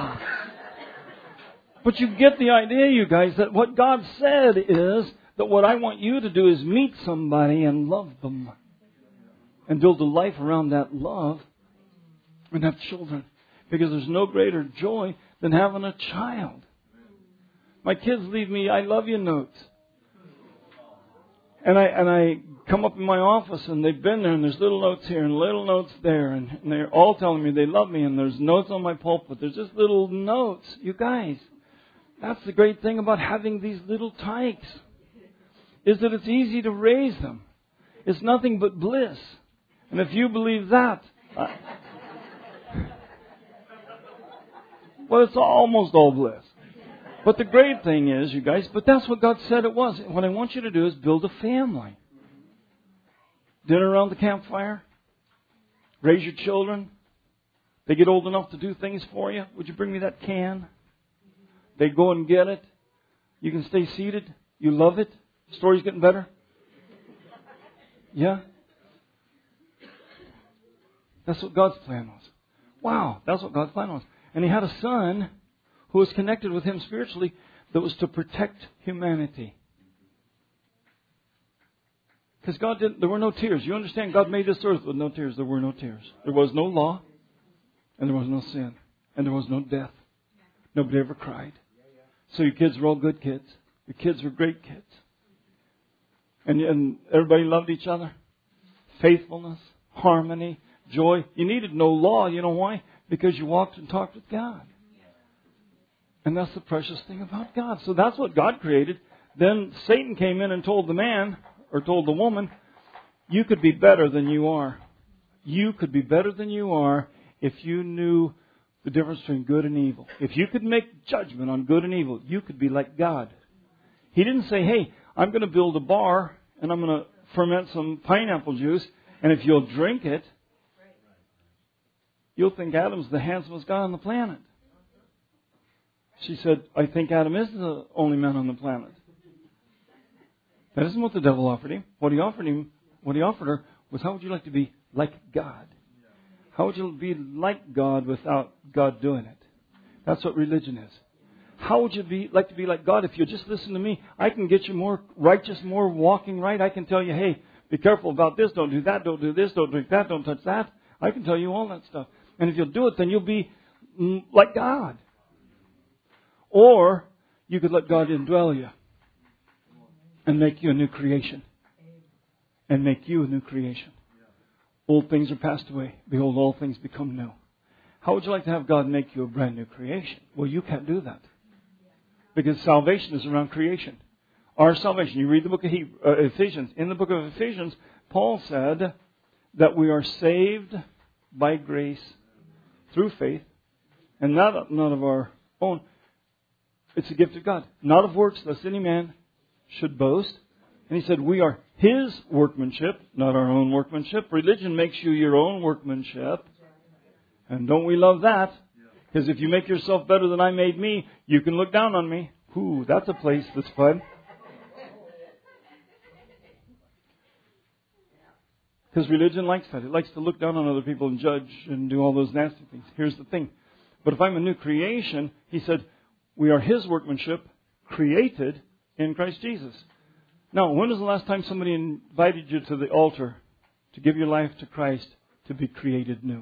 But you get the idea, you guys, that what God said is that what I want you to do is meet somebody and love them. And build a life around that love and have children. Because there's no greater joy than having a child. My kids leave me I love you notes. And I come up in my office and they've been there and there's little notes here and little notes there and they're all telling me they love me and there's notes on my pulpit. There's just little notes. You guys, that's the great thing about having these little tykes, is that it's easy to raise them. It's nothing but bliss. And if you believe that, well, it's almost all bliss. But the great thing is, you guys, but that's what God said it was. What I want you to do is build a family. Dinner around the campfire. Raise your children. They get old enough to do things for you. Would you bring me that can? They go and get it. You can stay seated. You love it. Story's getting better. Yeah? That's what God's plan was. Wow, that's what God's plan was. And He had a son who was connected with Him spiritually that was to protect humanity. Because God didn't, there were no tears. You understand, God made this earth with no tears. There were no tears. There was no law, and there was no sin, and there was no death. Nobody ever cried. So your kids were all good kids. Your kids were great kids. And everybody loved each other. Faithfulness, harmony, joy. You needed no law. You know why? Because you walked and talked with God. And that's the precious thing about God. So that's what God created. Then Satan came in and told the man, or told the woman, you could be better than you are. You could be better than you are if you knew the difference between good and evil. If you could make judgment on good and evil, you could be like God. He didn't say, hey, I'm going to build a bar and I'm going to ferment some pineapple juice, and if you'll drink it, you'll think Adam's the handsomest guy on the planet. She said, I think Adam is the only man on the planet. That isn't what the devil offered him. What he offered her was, how would you like to be like God? How would you be like God without God doing it? That's what religion is. How would you like to be like God if you just listen to me? I can get you more righteous, more walking right. I can tell you, hey, be careful about this. Don't do that. Don't do this. Don't drink that. Don't touch that. I can tell you all that stuff. And if you'll do it, then you'll be like God. Or you could let God indwell you and make you a new creation. And make you a new creation. Old things are passed away. Behold, all things become new. How would you like to have God make you a brand new creation? Well, you can't do that. Because salvation is around creation. Our salvation. You read the book of Ephesians. In the book of Ephesians, Paul said that we are saved by grace through faith. And not of our own. It's a gift of God. Not of works, lest any man should boast. And he said, we are His workmanship, not our own workmanship. Religion makes you your own workmanship. And don't we love that? Because if you make yourself better than I made me, you can look down on me. Ooh, that's a place that's fun. Because religion likes that. It likes to look down on other people and judge and do all those nasty things. Here's the thing. But if I'm a new creation, he said, we are His workmanship, created in Christ Jesus. Now, when was the last time somebody invited you to the altar to give your life to Christ to be created new?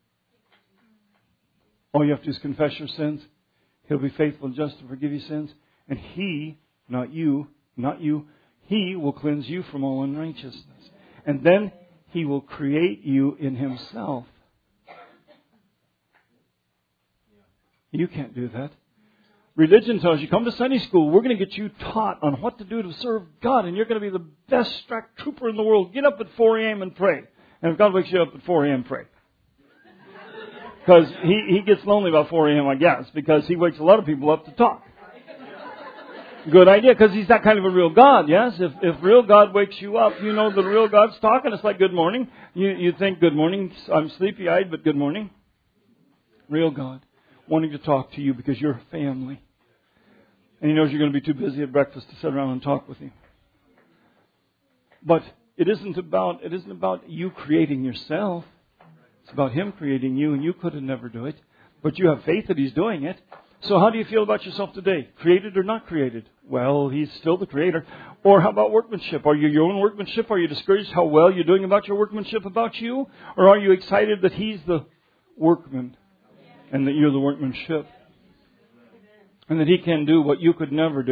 All you have to do is confess your sins. He'll be faithful and just to forgive you sins. And He, not you, He will cleanse you from all unrighteousness. And then He will create you in Himself. You can't do that. Religion tells you, come to Sunday school, we're going to get you taught on what to do to serve God, and you're going to be the best strike trooper in the world. Get up at 4 a.m. and pray. And if God wakes you up at 4 a.m., pray. Because he gets lonely about 4 a.m., I guess, because He wakes a lot of people up to talk. Good idea, because He's that kind of a real God, yes? If real God wakes you up, you know the real God's talking. It's like good morning. You think, good morning, I'm sleepy-eyed, but good morning. Real God wanting to talk to you because you're family. And He knows you're going to be too busy at breakfast to sit around and talk with Him. But it isn't about you creating yourself. It's about Him creating you, and you could never do it. But you have faith that He's doing it. So how do you feel about yourself today? Created or not created? Well, He's still the Creator. Or how about workmanship? Are you your own workmanship? Are you discouraged how well you're doing about your workmanship about you? Or are you excited that He's the workman and that you're the workmanship? And that He can do what you could never do.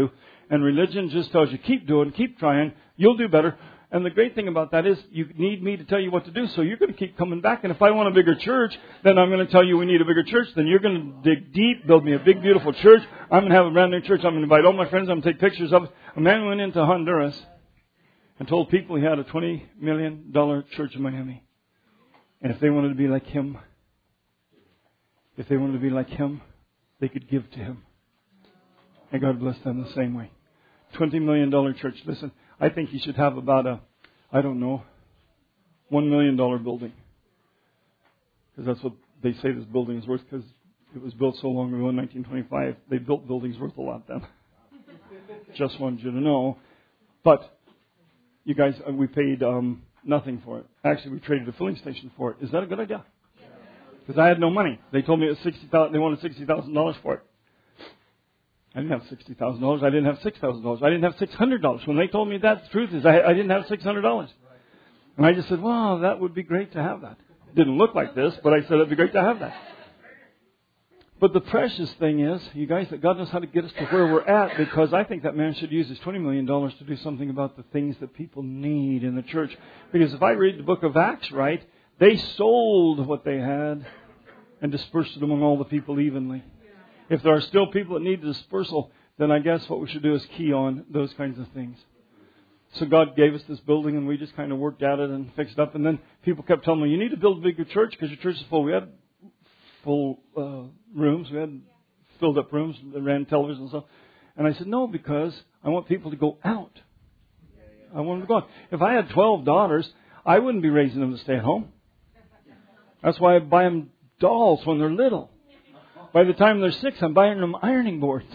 And religion just tells you, keep doing, keep trying, you'll do better. And the great thing about that is you need me to tell you what to do, so you're going to keep coming back. And if I want a bigger church, then I'm going to tell you we need a bigger church. Then you're going to dig deep, build me a big, beautiful church. I'm going to have a brand new church. I'm going to invite all my friends. I'm going to take pictures of it. A man went into Honduras and told people he had a $20 million church in Miami. And if they wanted to be like him, they could give to him. And God bless them the same way. $20 million church. Listen, I think he should have about $1 million building. Because that's what they say this building is worth, because it was built so long ago in 1925. They built buildings worth a lot then. Just wanted you to know. But, you guys, we paid nothing for it. Actually, we traded a filling station for it. Is that a good idea? Because I had no money. They told me it was $60,000. They wanted $60,000 for it. I didn't have $60,000. I didn't have $6,000. I didn't have $600. When they told me that, the truth is I didn't have $600. And I just said, wow, that would be great to have that. It didn't look like this, but I said it'd be great to have that. But the precious thing is, you guys, that God knows how to get us to where we're at, because I think that man should use his $20 million to do something about the things that people need in the church. Because if I read the book of Acts right, they sold what they had and dispersed it among all the people evenly. If there are still people that need dispersal, then I guess what we should do is key on those kinds of things. So God gave us this building, and we just kind of worked at it and fixed it up. And then people kept telling me, you need to build a bigger church because your church is full. We had full rooms. We had filled up rooms that ran television and stuff. And I said, no, because I want people to go out. I want them to go out. If I had 12 daughters, I wouldn't be raising them to stay at home. That's why I buy them dolls when they're little. By the time they're 6, I'm buying them ironing boards.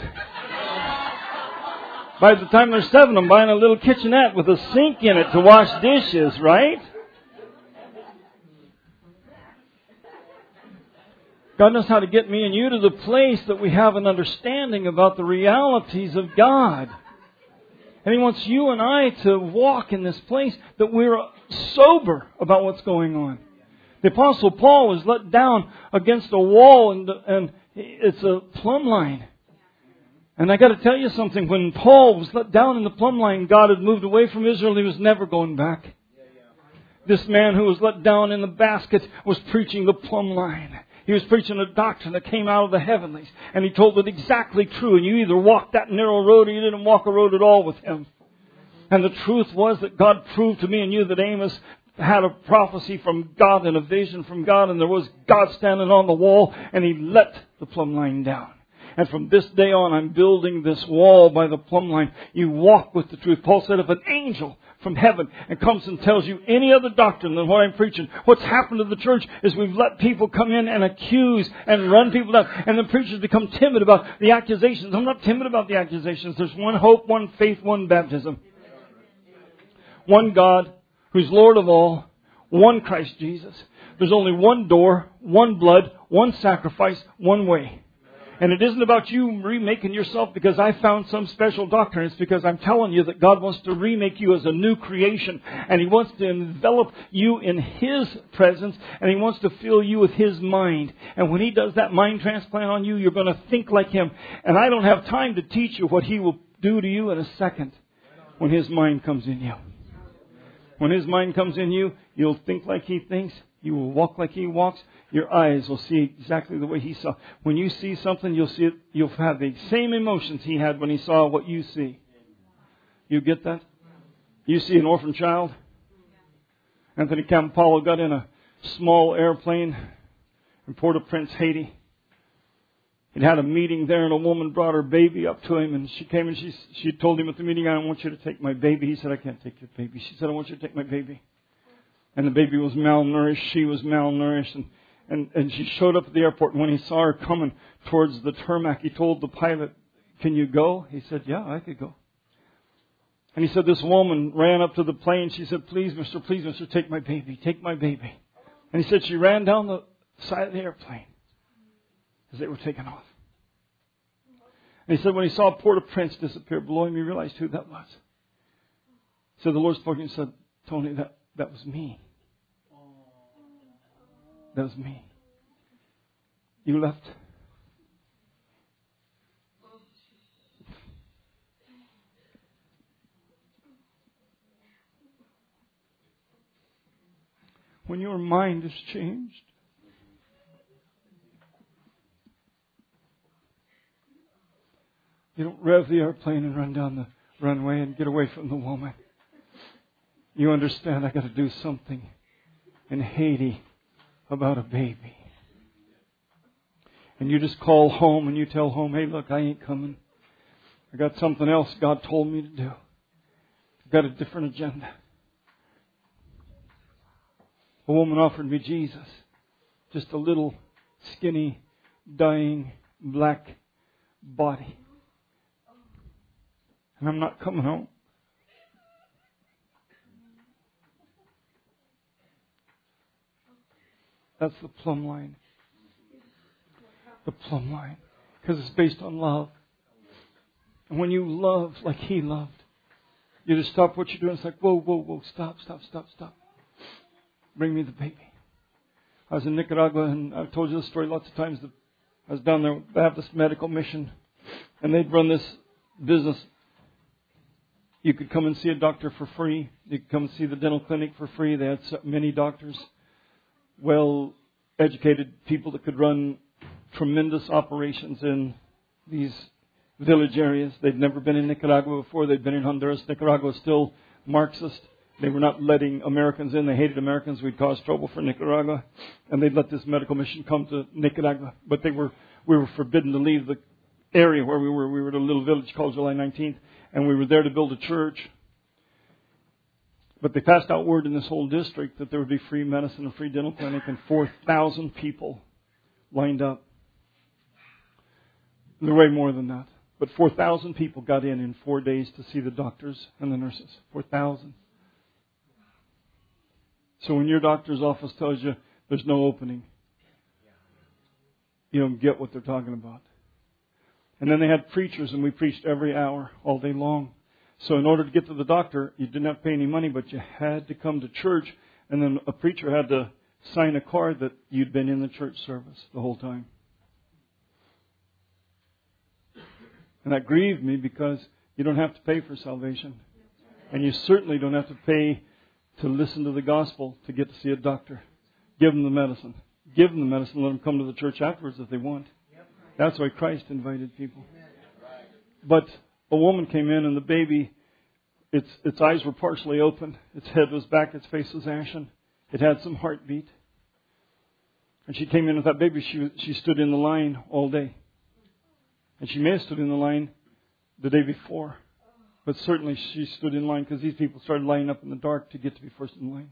By the time they're 7, I'm buying a little kitchenette with a sink in it to wash dishes, right? God knows how to get me and you to the place that we have an understanding about the realities of God. And He wants you and I to walk in this place that we're sober about what's going on. The Apostle Paul was let down against a wall, and it's a plumb line. And I got to tell you something. When Paul was let down in the plumb line, God had moved away from Israel. He was never going back. This man who was let down in the basket was preaching the plumb line. He was preaching a doctrine that came out of the heavenlies. And he told it exactly true. And you either walked that narrow road or you didn't walk a road at all with him. And the truth was that God proved to me and you that Amos had a prophecy from God and a vision from God, and there was God standing on the wall, and He let the plumb line down. And from this day on, I'm building this wall by the plumb line. You walk with the truth. Paul said, if an angel from heaven and comes and tells you any other doctrine than what I'm preaching, what's happened to the church is we've let people come in and accuse and run people down. And the preachers become timid about the accusations. I'm not timid about the accusations. There's one hope, one faith, one baptism. One God, who's Lord of all, one Christ Jesus. There's only one door, one blood, one sacrifice, one way. And it isn't about you remaking yourself because I found some special doctrine. It's because I'm telling you that God wants to remake you as a new creation. And He wants to envelop you in His presence. And He wants to fill you with His mind. And when He does that mind transplant on you, you're going to think like Him. And I don't have time to teach you what He will do to you in a second when His mind comes in you. When His mind comes in you, you'll think like He thinks. You will walk like He walks. Your eyes will see exactly the way He saw. When you see something, you'll see it. You'll have the same emotions He had when He saw what you see. You get that? You see an orphan child. Anthony Campolo got in a small airplane in Port-au-Prince, Haiti. He'd had a meeting there, and a woman brought her baby up to him, and she came and she told him at the meeting, I don't want you to take my baby. He said, I can't take your baby. She said, I want you to take my baby. And the baby was malnourished. She was malnourished. And she showed up at the airport. And when he saw her coming towards the tarmac, he told the pilot, can you go? He said, yeah, I could go. And he said, this woman ran up to the plane. She said, please, mister, take my baby. Take my baby. And he said she ran down the side of the airplane as they were taking off. And he said when he saw Port-au-Prince disappear below him, he realized who that was. So the Lord spoke to him and said, Tony, that was me. That was me. You left. when your mind is changed. You don't rev the airplane and run down the runway and get away from the woman. You understand, I got to do something in Haiti about a baby. And you just call home and you tell home, hey, look, I ain't coming. I got something else God told me to do. I've got a different agenda. A woman offered me Jesus. Just a little skinny, dying, black body. And I'm not coming home. That's the plumb line. The plumb line. Because it's based on love. And when you love like He loved, you just stop what you're doing. It's like, whoa, stop. Bring me the baby. I was in Nicaragua, and I've told you this story lots of times. I was down there with Baptist Medical Mission, and they'd run this business. You could come and see a doctor for free. You could come and see the dental clinic for free. They had many doctors, well-educated people that could run tremendous operations in these village areas. They'd never been in Nicaragua before. They'd been in Honduras. Nicaragua was still Marxist. They were not letting Americans in. They hated Americans. We'd cause trouble for Nicaragua. And they'd let this medical mission come to Nicaragua. But we were forbidden to leave the area where we were. We were at a little village called July 19th. And we were there to build a church. But they passed out word in this whole district that there would be free medicine and free dental clinic. And 4,000 people lined up. There were way more than that. But 4,000 people got in 4 days to see the doctors and the nurses. 4,000. So when your doctor's office tells you there's no opening, you don't get what they're talking about. And then they had preachers, and we preached every hour, all day long. So in order to get to the doctor, you didn't have to pay any money, but you had to come to church, and then a preacher had to sign a card that you'd been in the church service the whole time. And that grieved me because you don't have to pay for salvation. And you certainly don't have to pay to listen to the gospel to get to see a doctor. Give them the medicine. Give them the medicine. Let them come to the church afterwards if they want. That's why Christ invited people. But a woman came in and the baby, its eyes were partially open. Its head was back. Its face was ashen. It had some heartbeat. And she came in with that baby. She stood in the line all day. And she may have stood in the line the day before. But certainly she stood in line because these people started lining up in the dark to get to be first in line.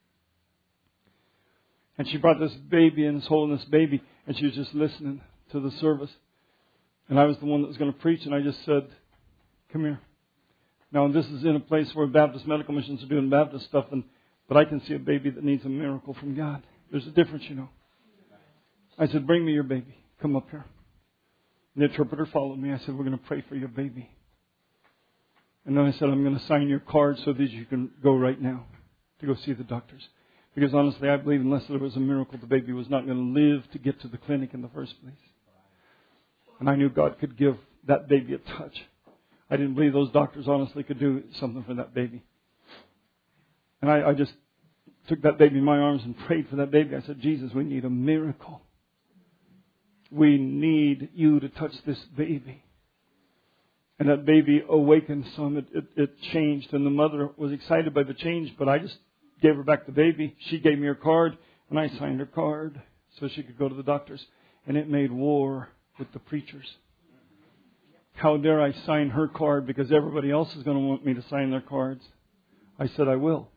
And she brought this baby and was holding this baby. And she was just listening to the service. And I was the one that was going to preach. And I just said, come here. Now this is in a place where Baptist medical missions are doing Baptist stuff. But I can see a baby that needs a miracle from God. There's a difference, you know. I said, bring me your baby. Come up here. The interpreter followed me. I said, we're going to pray for your baby. And then I said, I'm going to sign your card so that you can go right now to go see the doctors. Because honestly, I believe unless there was a miracle, the baby was not going to live to get to the clinic in the first place. And I knew God could give that baby a touch. I didn't believe those doctors honestly could do something for that baby. And I just took that baby in my arms and prayed for that baby. I said, Jesus, we need a miracle. We need you to touch this baby. And that baby awakened some. It changed. And the mother was excited by the change. But I just gave her back the baby. She gave me her card. And I signed her card so she could go to the doctors. And it made war with the preachers. How dare I sign her card because everybody else is going to want me to sign their cards. I said, I will.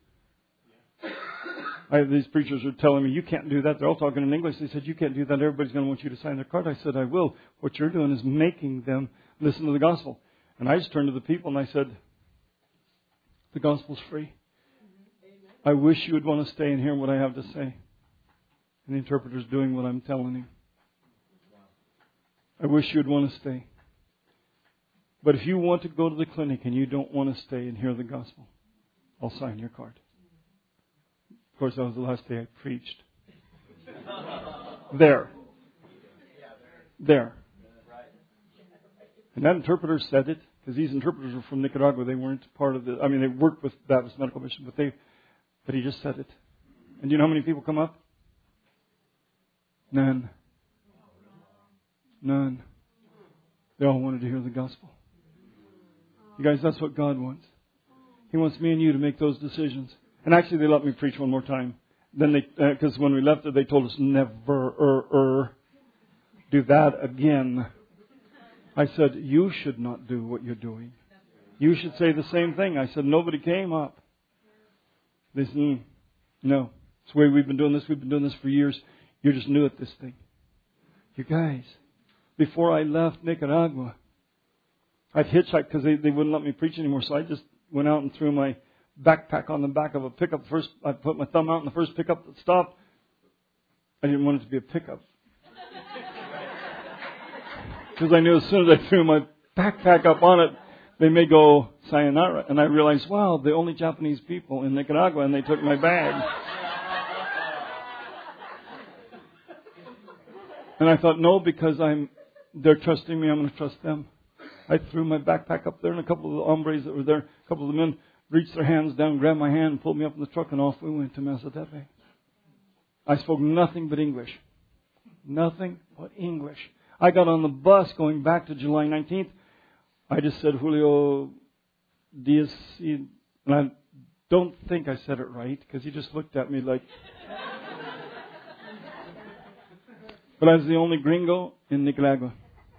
These preachers are telling me, you can't do that. They're all talking in English. They said, you can't do that. Everybody's going to want you to sign their card. I said, I will. What you're doing is making them listen to the gospel. And I just turned to the people and I said, the gospel's free. I wish you would want to stay and hear what I have to say. And the interpreter's doing what I'm telling him. I wish you would want to stay. But if you want to go to the clinic and you don't want to stay and hear the gospel, I'll sign your card. Of course, that was the last day I preached. There. And that interpreter said it, because these interpreters were from Nicaragua. They weren't part of they worked with Baptist Medical Mission, but he just said it. And do you know how many people come up? None. None. They all wanted to hear the gospel. You guys, that's what God wants. He wants me and you to make those decisions. And actually, they let me preach one more time. Then because when we left it, they told us never do that again. I said, you should not do what you're doing. You should say the same thing. I said, nobody came up. They said, no. It's the way we've been doing this. We've been doing this for years. You're just new at this thing. You guys, before I left Nicaragua, I'd hitchhiked because they wouldn't let me preach anymore. So I just went out and threw my backpack on the back of a pickup. First, I put my thumb out in the first pickup that stopped. I didn't want it to be a pickup. Because I knew as soon as I threw my backpack up on it, they may go sayonara. And I realized, wow, the only Japanese people in Nicaragua, and they took my bag. And I thought, no, because they're trusting me, I'm going to trust them. I threw my backpack up there, and a couple of the hombres that were there, a couple of the men reached their hands down, grabbed my hand, and pulled me up in the truck, and off we went to Mazatepe. I spoke nothing but English. Nothing but English. I got on the bus going back to July 19th. I just said, Julio Diaz, and I don't think I said it right, because he just looked at me like... But I was the only gringo in Nicaragua.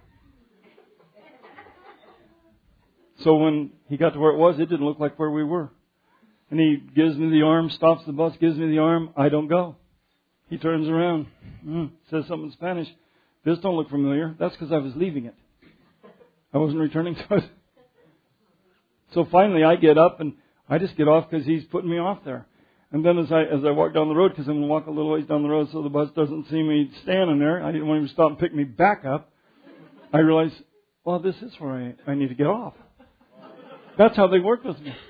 So when he got to where it was, it didn't look like where we were. And he gives me the arm, stops the bus, gives me the arm. I don't go. He turns around, says something in Spanish. This don't look familiar. That's because I was leaving it. I wasn't returning to it. So finally I get up and I just get off because he's putting me off there. And then as I walk down the road, because I'm going to walk a little ways down the road so the bus doesn't see me standing there, I didn't want him to stop and pick me back up. I realized, well, this is where I need to get off. That's how they worked with me.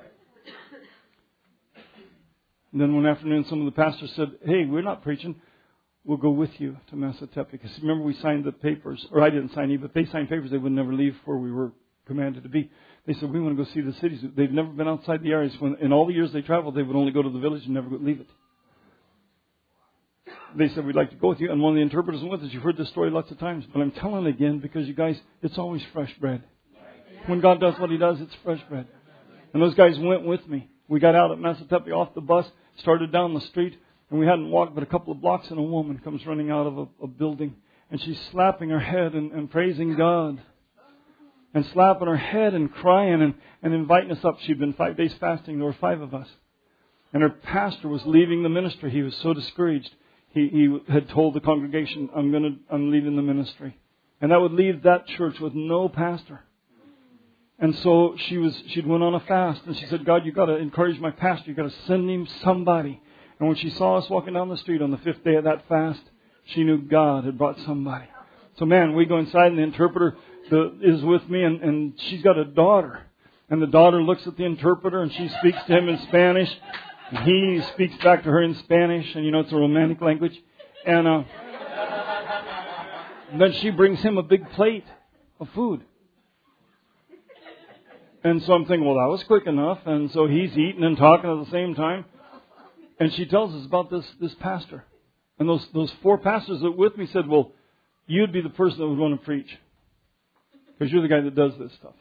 And then one afternoon, some of the pastors said, hey, we're not preaching. We'll go with you to Mazatepe. Because remember, we signed the papers, or I didn't sign any, but they signed papers they would never leave where we were commanded to be. They said, we want to go see the cities. They've never been outside the areas. In all the years they traveled, they would only go to the village and never leave it. They said, we'd like to go with you. And one of the interpreters went with us. You've heard this story lots of times. But I'm telling it again because, you guys, it's always fresh bread. When God does what He does, it's fresh bread. And those guys went with me. We got out at Mazatepe off the bus, started down the street, and we hadn't walked but a couple of blocks, and a woman comes running out of a building. And she's slapping her head and praising God. And slapping her head and crying and inviting us up. She'd been 5 days fasting. There were 5 of us. And her pastor was leaving the ministry. He was so discouraged. He had told the congregation, I'm leaving the ministry. And that would leave that church with no pastor. And so she'd went on a fast. And she said, God, you've got to encourage my pastor. You've got to send him somebody. And when she saw us walking down the street on the 5th day of that fast, she knew God had brought somebody. So man, we go inside and the interpreter is with me, and she's got a daughter. And the daughter looks at the interpreter, and she speaks to him in Spanish. And he speaks back to her in Spanish, and it's a romantic language. And then she brings him a big plate of food. And so I'm thinking, well, that was quick enough. And so he's eating and talking at the same time. And she tells us about this pastor. And those 4 pastors that were with me said, well, you'd be the person that would want to preach. Because you're the guy that does this stuff.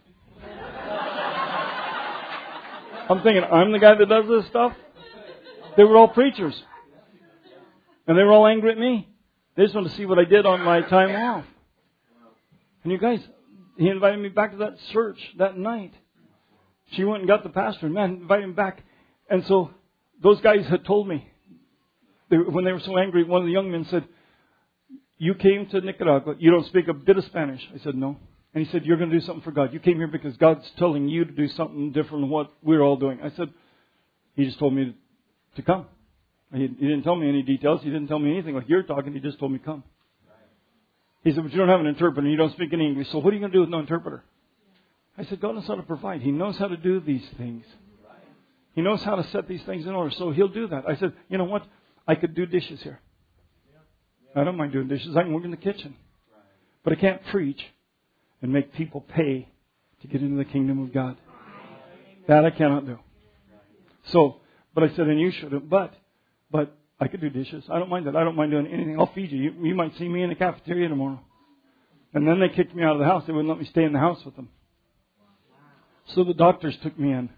I'm thinking, I'm the guy that does this stuff? They were all preachers. And they were all angry at me. They just wanted to see what I did on my time off. And you guys, he invited me back to that church that night. She went and got the pastor. And man, invited him back. And so those guys had told me, when they were so angry, one of the young men said, you came to Nicaragua. You don't speak a bit of Spanish. I said, no. And he said, you're going to do something for God. You came here because God's telling you to do something different than what we're all doing. I said, he just told me to come. He didn't tell me any details. He didn't tell me anything like you're talking. He just told me come. He said, but you don't have an interpreter. You don't speak any English. So what are you going to do with no interpreter? I said, God knows how to provide. He knows how to do these things. He knows how to set these things in order. So He'll do that. I said, you know what? I could do dishes here. I don't mind doing dishes. I can work in the kitchen. But I can't preach and make people pay to get into the kingdom of God. That I cannot do. So, but I said, and you shouldn't. But But I could do dishes. I don't mind that. I don't mind doing anything. I'll feed you. You might see me in the cafeteria tomorrow. And then they kicked me out of the house. They wouldn't let me stay in the house with them. So the doctors took me in.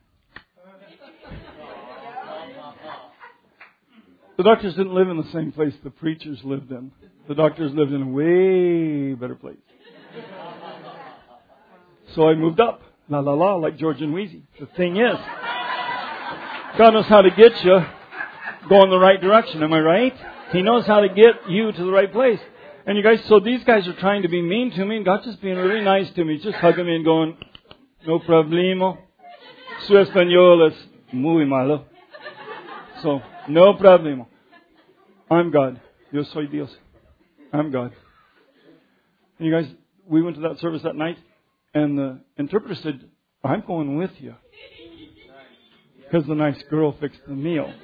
The doctors didn't live in the same place the preachers lived in. The doctors lived in a way better place. So I moved up. La la la, like George and Wheezy. The thing is, God knows how to get you going the right direction. Am I right? He knows how to get you to the right place. And you guys, so these guys are trying to be mean to me, and God's just being really nice to me. Just hugging me and going, no problemo. Su español es muy malo. So, no problemo. I'm God. Yo soy Dios. I'm God. And you guys, we went to that service that night, and the interpreter said, I'm going with you. Because the nice girl fixed the meal.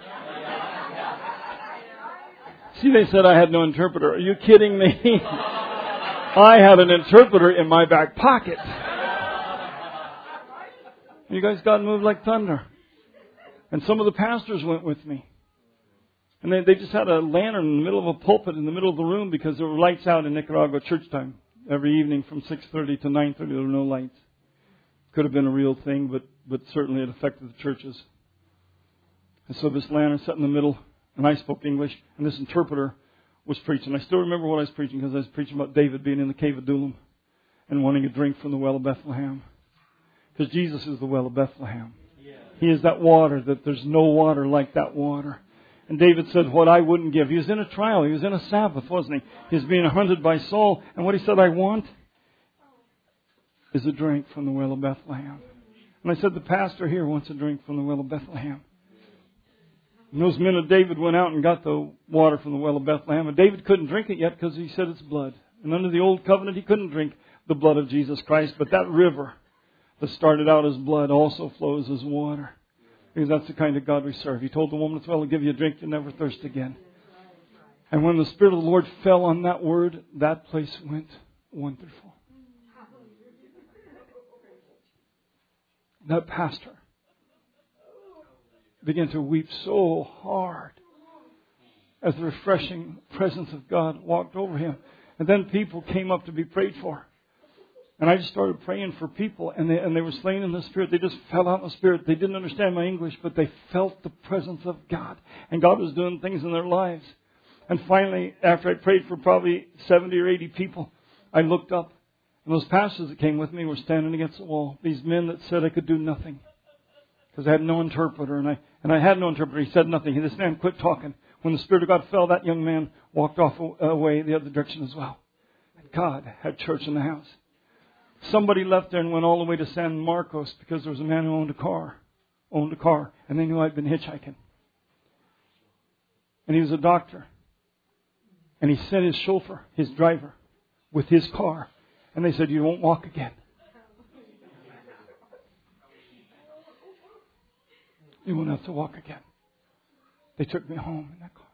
See, they said I had no interpreter. Are you kidding me? I had an interpreter in my back pocket. You guys, God moved like thunder. And some of the pastors went with me. And they just had a lantern in the middle of a pulpit in the middle of the room because there were lights out in Nicaragua church time. Every evening from 6:30 to 9:30 there were no lights. Could have been a real thing, but certainly it affected the churches. And so this lantern sat in the middle, and I spoke English, and this interpreter was preaching. I still remember what I was preaching because I was preaching about David being in the cave of Adullam and wanting a drink from the well of Bethlehem. Because Jesus is the well of Bethlehem. He is that water, that there's no water like that water. And David said, what I wouldn't give. He was in a trial. He was in a Sabbath, wasn't he? He was being hunted by Saul. And what he said, I want is a drink from the well of Bethlehem. And I said, the pastor here wants a drink from the well of Bethlehem. And those men of David went out and got the water from the well of Bethlehem. And David couldn't drink it yet because he said it's blood. And under the old covenant, he couldn't drink the blood of Jesus Christ. But that river that started out as blood also flows as water. Because that's the kind of God we serve. He told the woman at the well, I'll give you a drink, you'll never thirst again. And when the Spirit of the Lord fell on that word, that place went wonderful. That pastor began to weep so hard as the refreshing presence of God walked over him. And then people came up to be prayed for. And I just started praying for people, and they were slain in the Spirit. They just fell out in the Spirit. They didn't understand my English, but they felt the presence of God. And God was doing things in their lives. And finally, after I prayed for probably 70 or 80 people, I looked up. And those pastors that came with me were standing against the wall. These men that said I could do nothing. Because I had no interpreter. And I had no interpreter. He said nothing. This man quit talking. When the Spirit of God fell, that young man walked off away the other direction as well. And God had church in the house. Somebody left there and went all the way to San Marcos because there was a man who owned a car, and they knew I'd been hitchhiking. And he was a doctor. And he sent his chauffeur, his driver, with his car. And they said, you won't walk again. You won't have to walk again. They took me home in that car.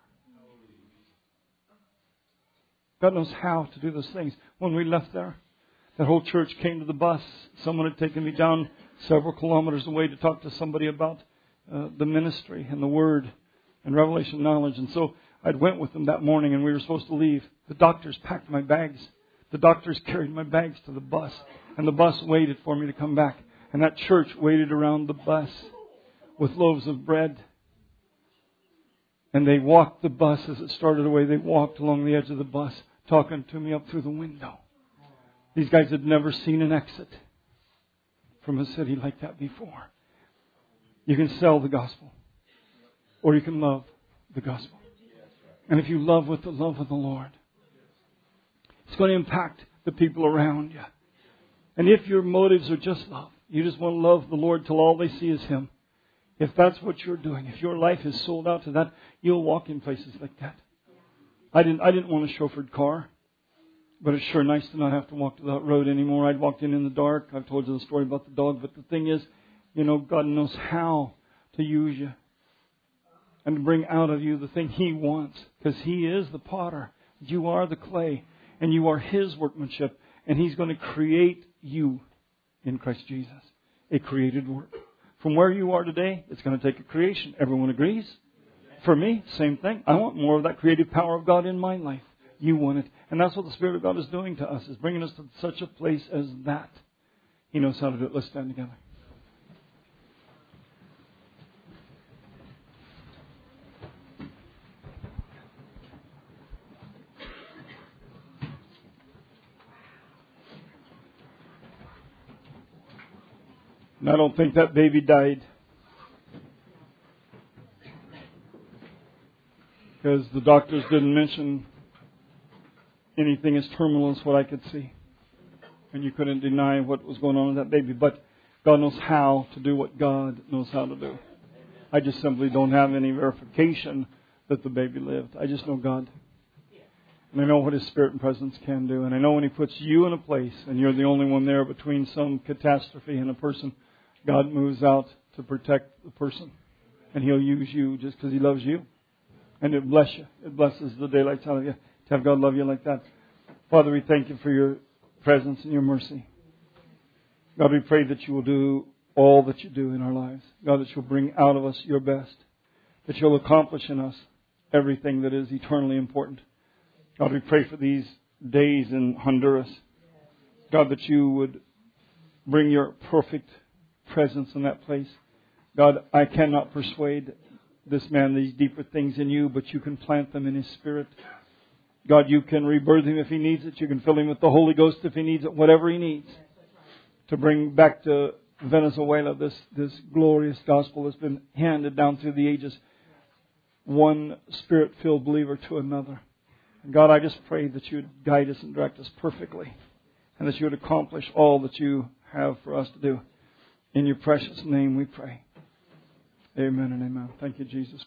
God knows how to do those things. When we left there, that whole church came to the bus. Someone had taken me down several kilometers away to talk to somebody about the ministry and the Word and revelation knowledge. And so I went with them that morning, and we were supposed to leave. The doctors packed my bags. The doctors carried my bags to the bus. And the bus waited for me to come back. And that church waited around the bus with loaves of bread. And they walked the bus as it started away. They walked along the edge of the bus, talking to me up through the window. These guys had never seen an exit from a city like that before. You can sell the gospel, or you can love the gospel. And if you love with the love of the Lord, it's going to impact the people around you. And if your motives are just love, you just want to love the Lord till all they see is Him. If that's what you're doing, if your life is sold out to that, you'll walk in places like that. I didn't want a chauffeured car. But it's sure nice to not have to walk to that road anymore. I'd walked in the dark. I've told you the story about the dog. But the thing is, God knows how to use you and to bring out of you the thing He wants. Because He is the potter. You are the clay. And you are His workmanship. And He's going to create you in Christ Jesus. A created work. From where you are today, it's going to take a creation. Everyone agrees? For me, same thing. I want more of that creative power of God in my life. You want it. And that's what the Spirit of God is doing to us, is bringing us to such a place as that. He knows how to do it. Let's stand together. And I don't think that baby died because the doctors didn't mention anything as terminal as what I could see. And you couldn't deny what was going on with that baby. But God knows how to do what God knows how to do. I just simply don't have any verification that the baby lived. I just know God. And I know what His Spirit and presence can do. And I know when He puts you in a place and you're the only one there between some catastrophe and a person, God moves out to protect the person. And He'll use you just because He loves you. And it bless you. It blesses the daylights out of you to have God love you like that. Father, we thank You for Your presence and Your mercy. God, we pray that You will do all that You do in our lives. God, that You'll bring out of us Your best. That You'll accomplish in us everything that is eternally important. God, we pray for these days in Honduras. God, that You would bring Your perfect presence in that place. God, I cannot persuade this man these deeper things in You, but You can plant them in his spirit. God, You can rebirth him if he needs it. You can fill him with the Holy Ghost if he needs it, whatever he needs, to bring back to Venezuela this glorious gospel that's been handed down through the ages, one Spirit-filled believer to another. And God, I just pray that You would guide us and direct us perfectly, and that You would accomplish all that You have for us to do. In Your precious name we pray. Amen and amen. Thank You, Jesus.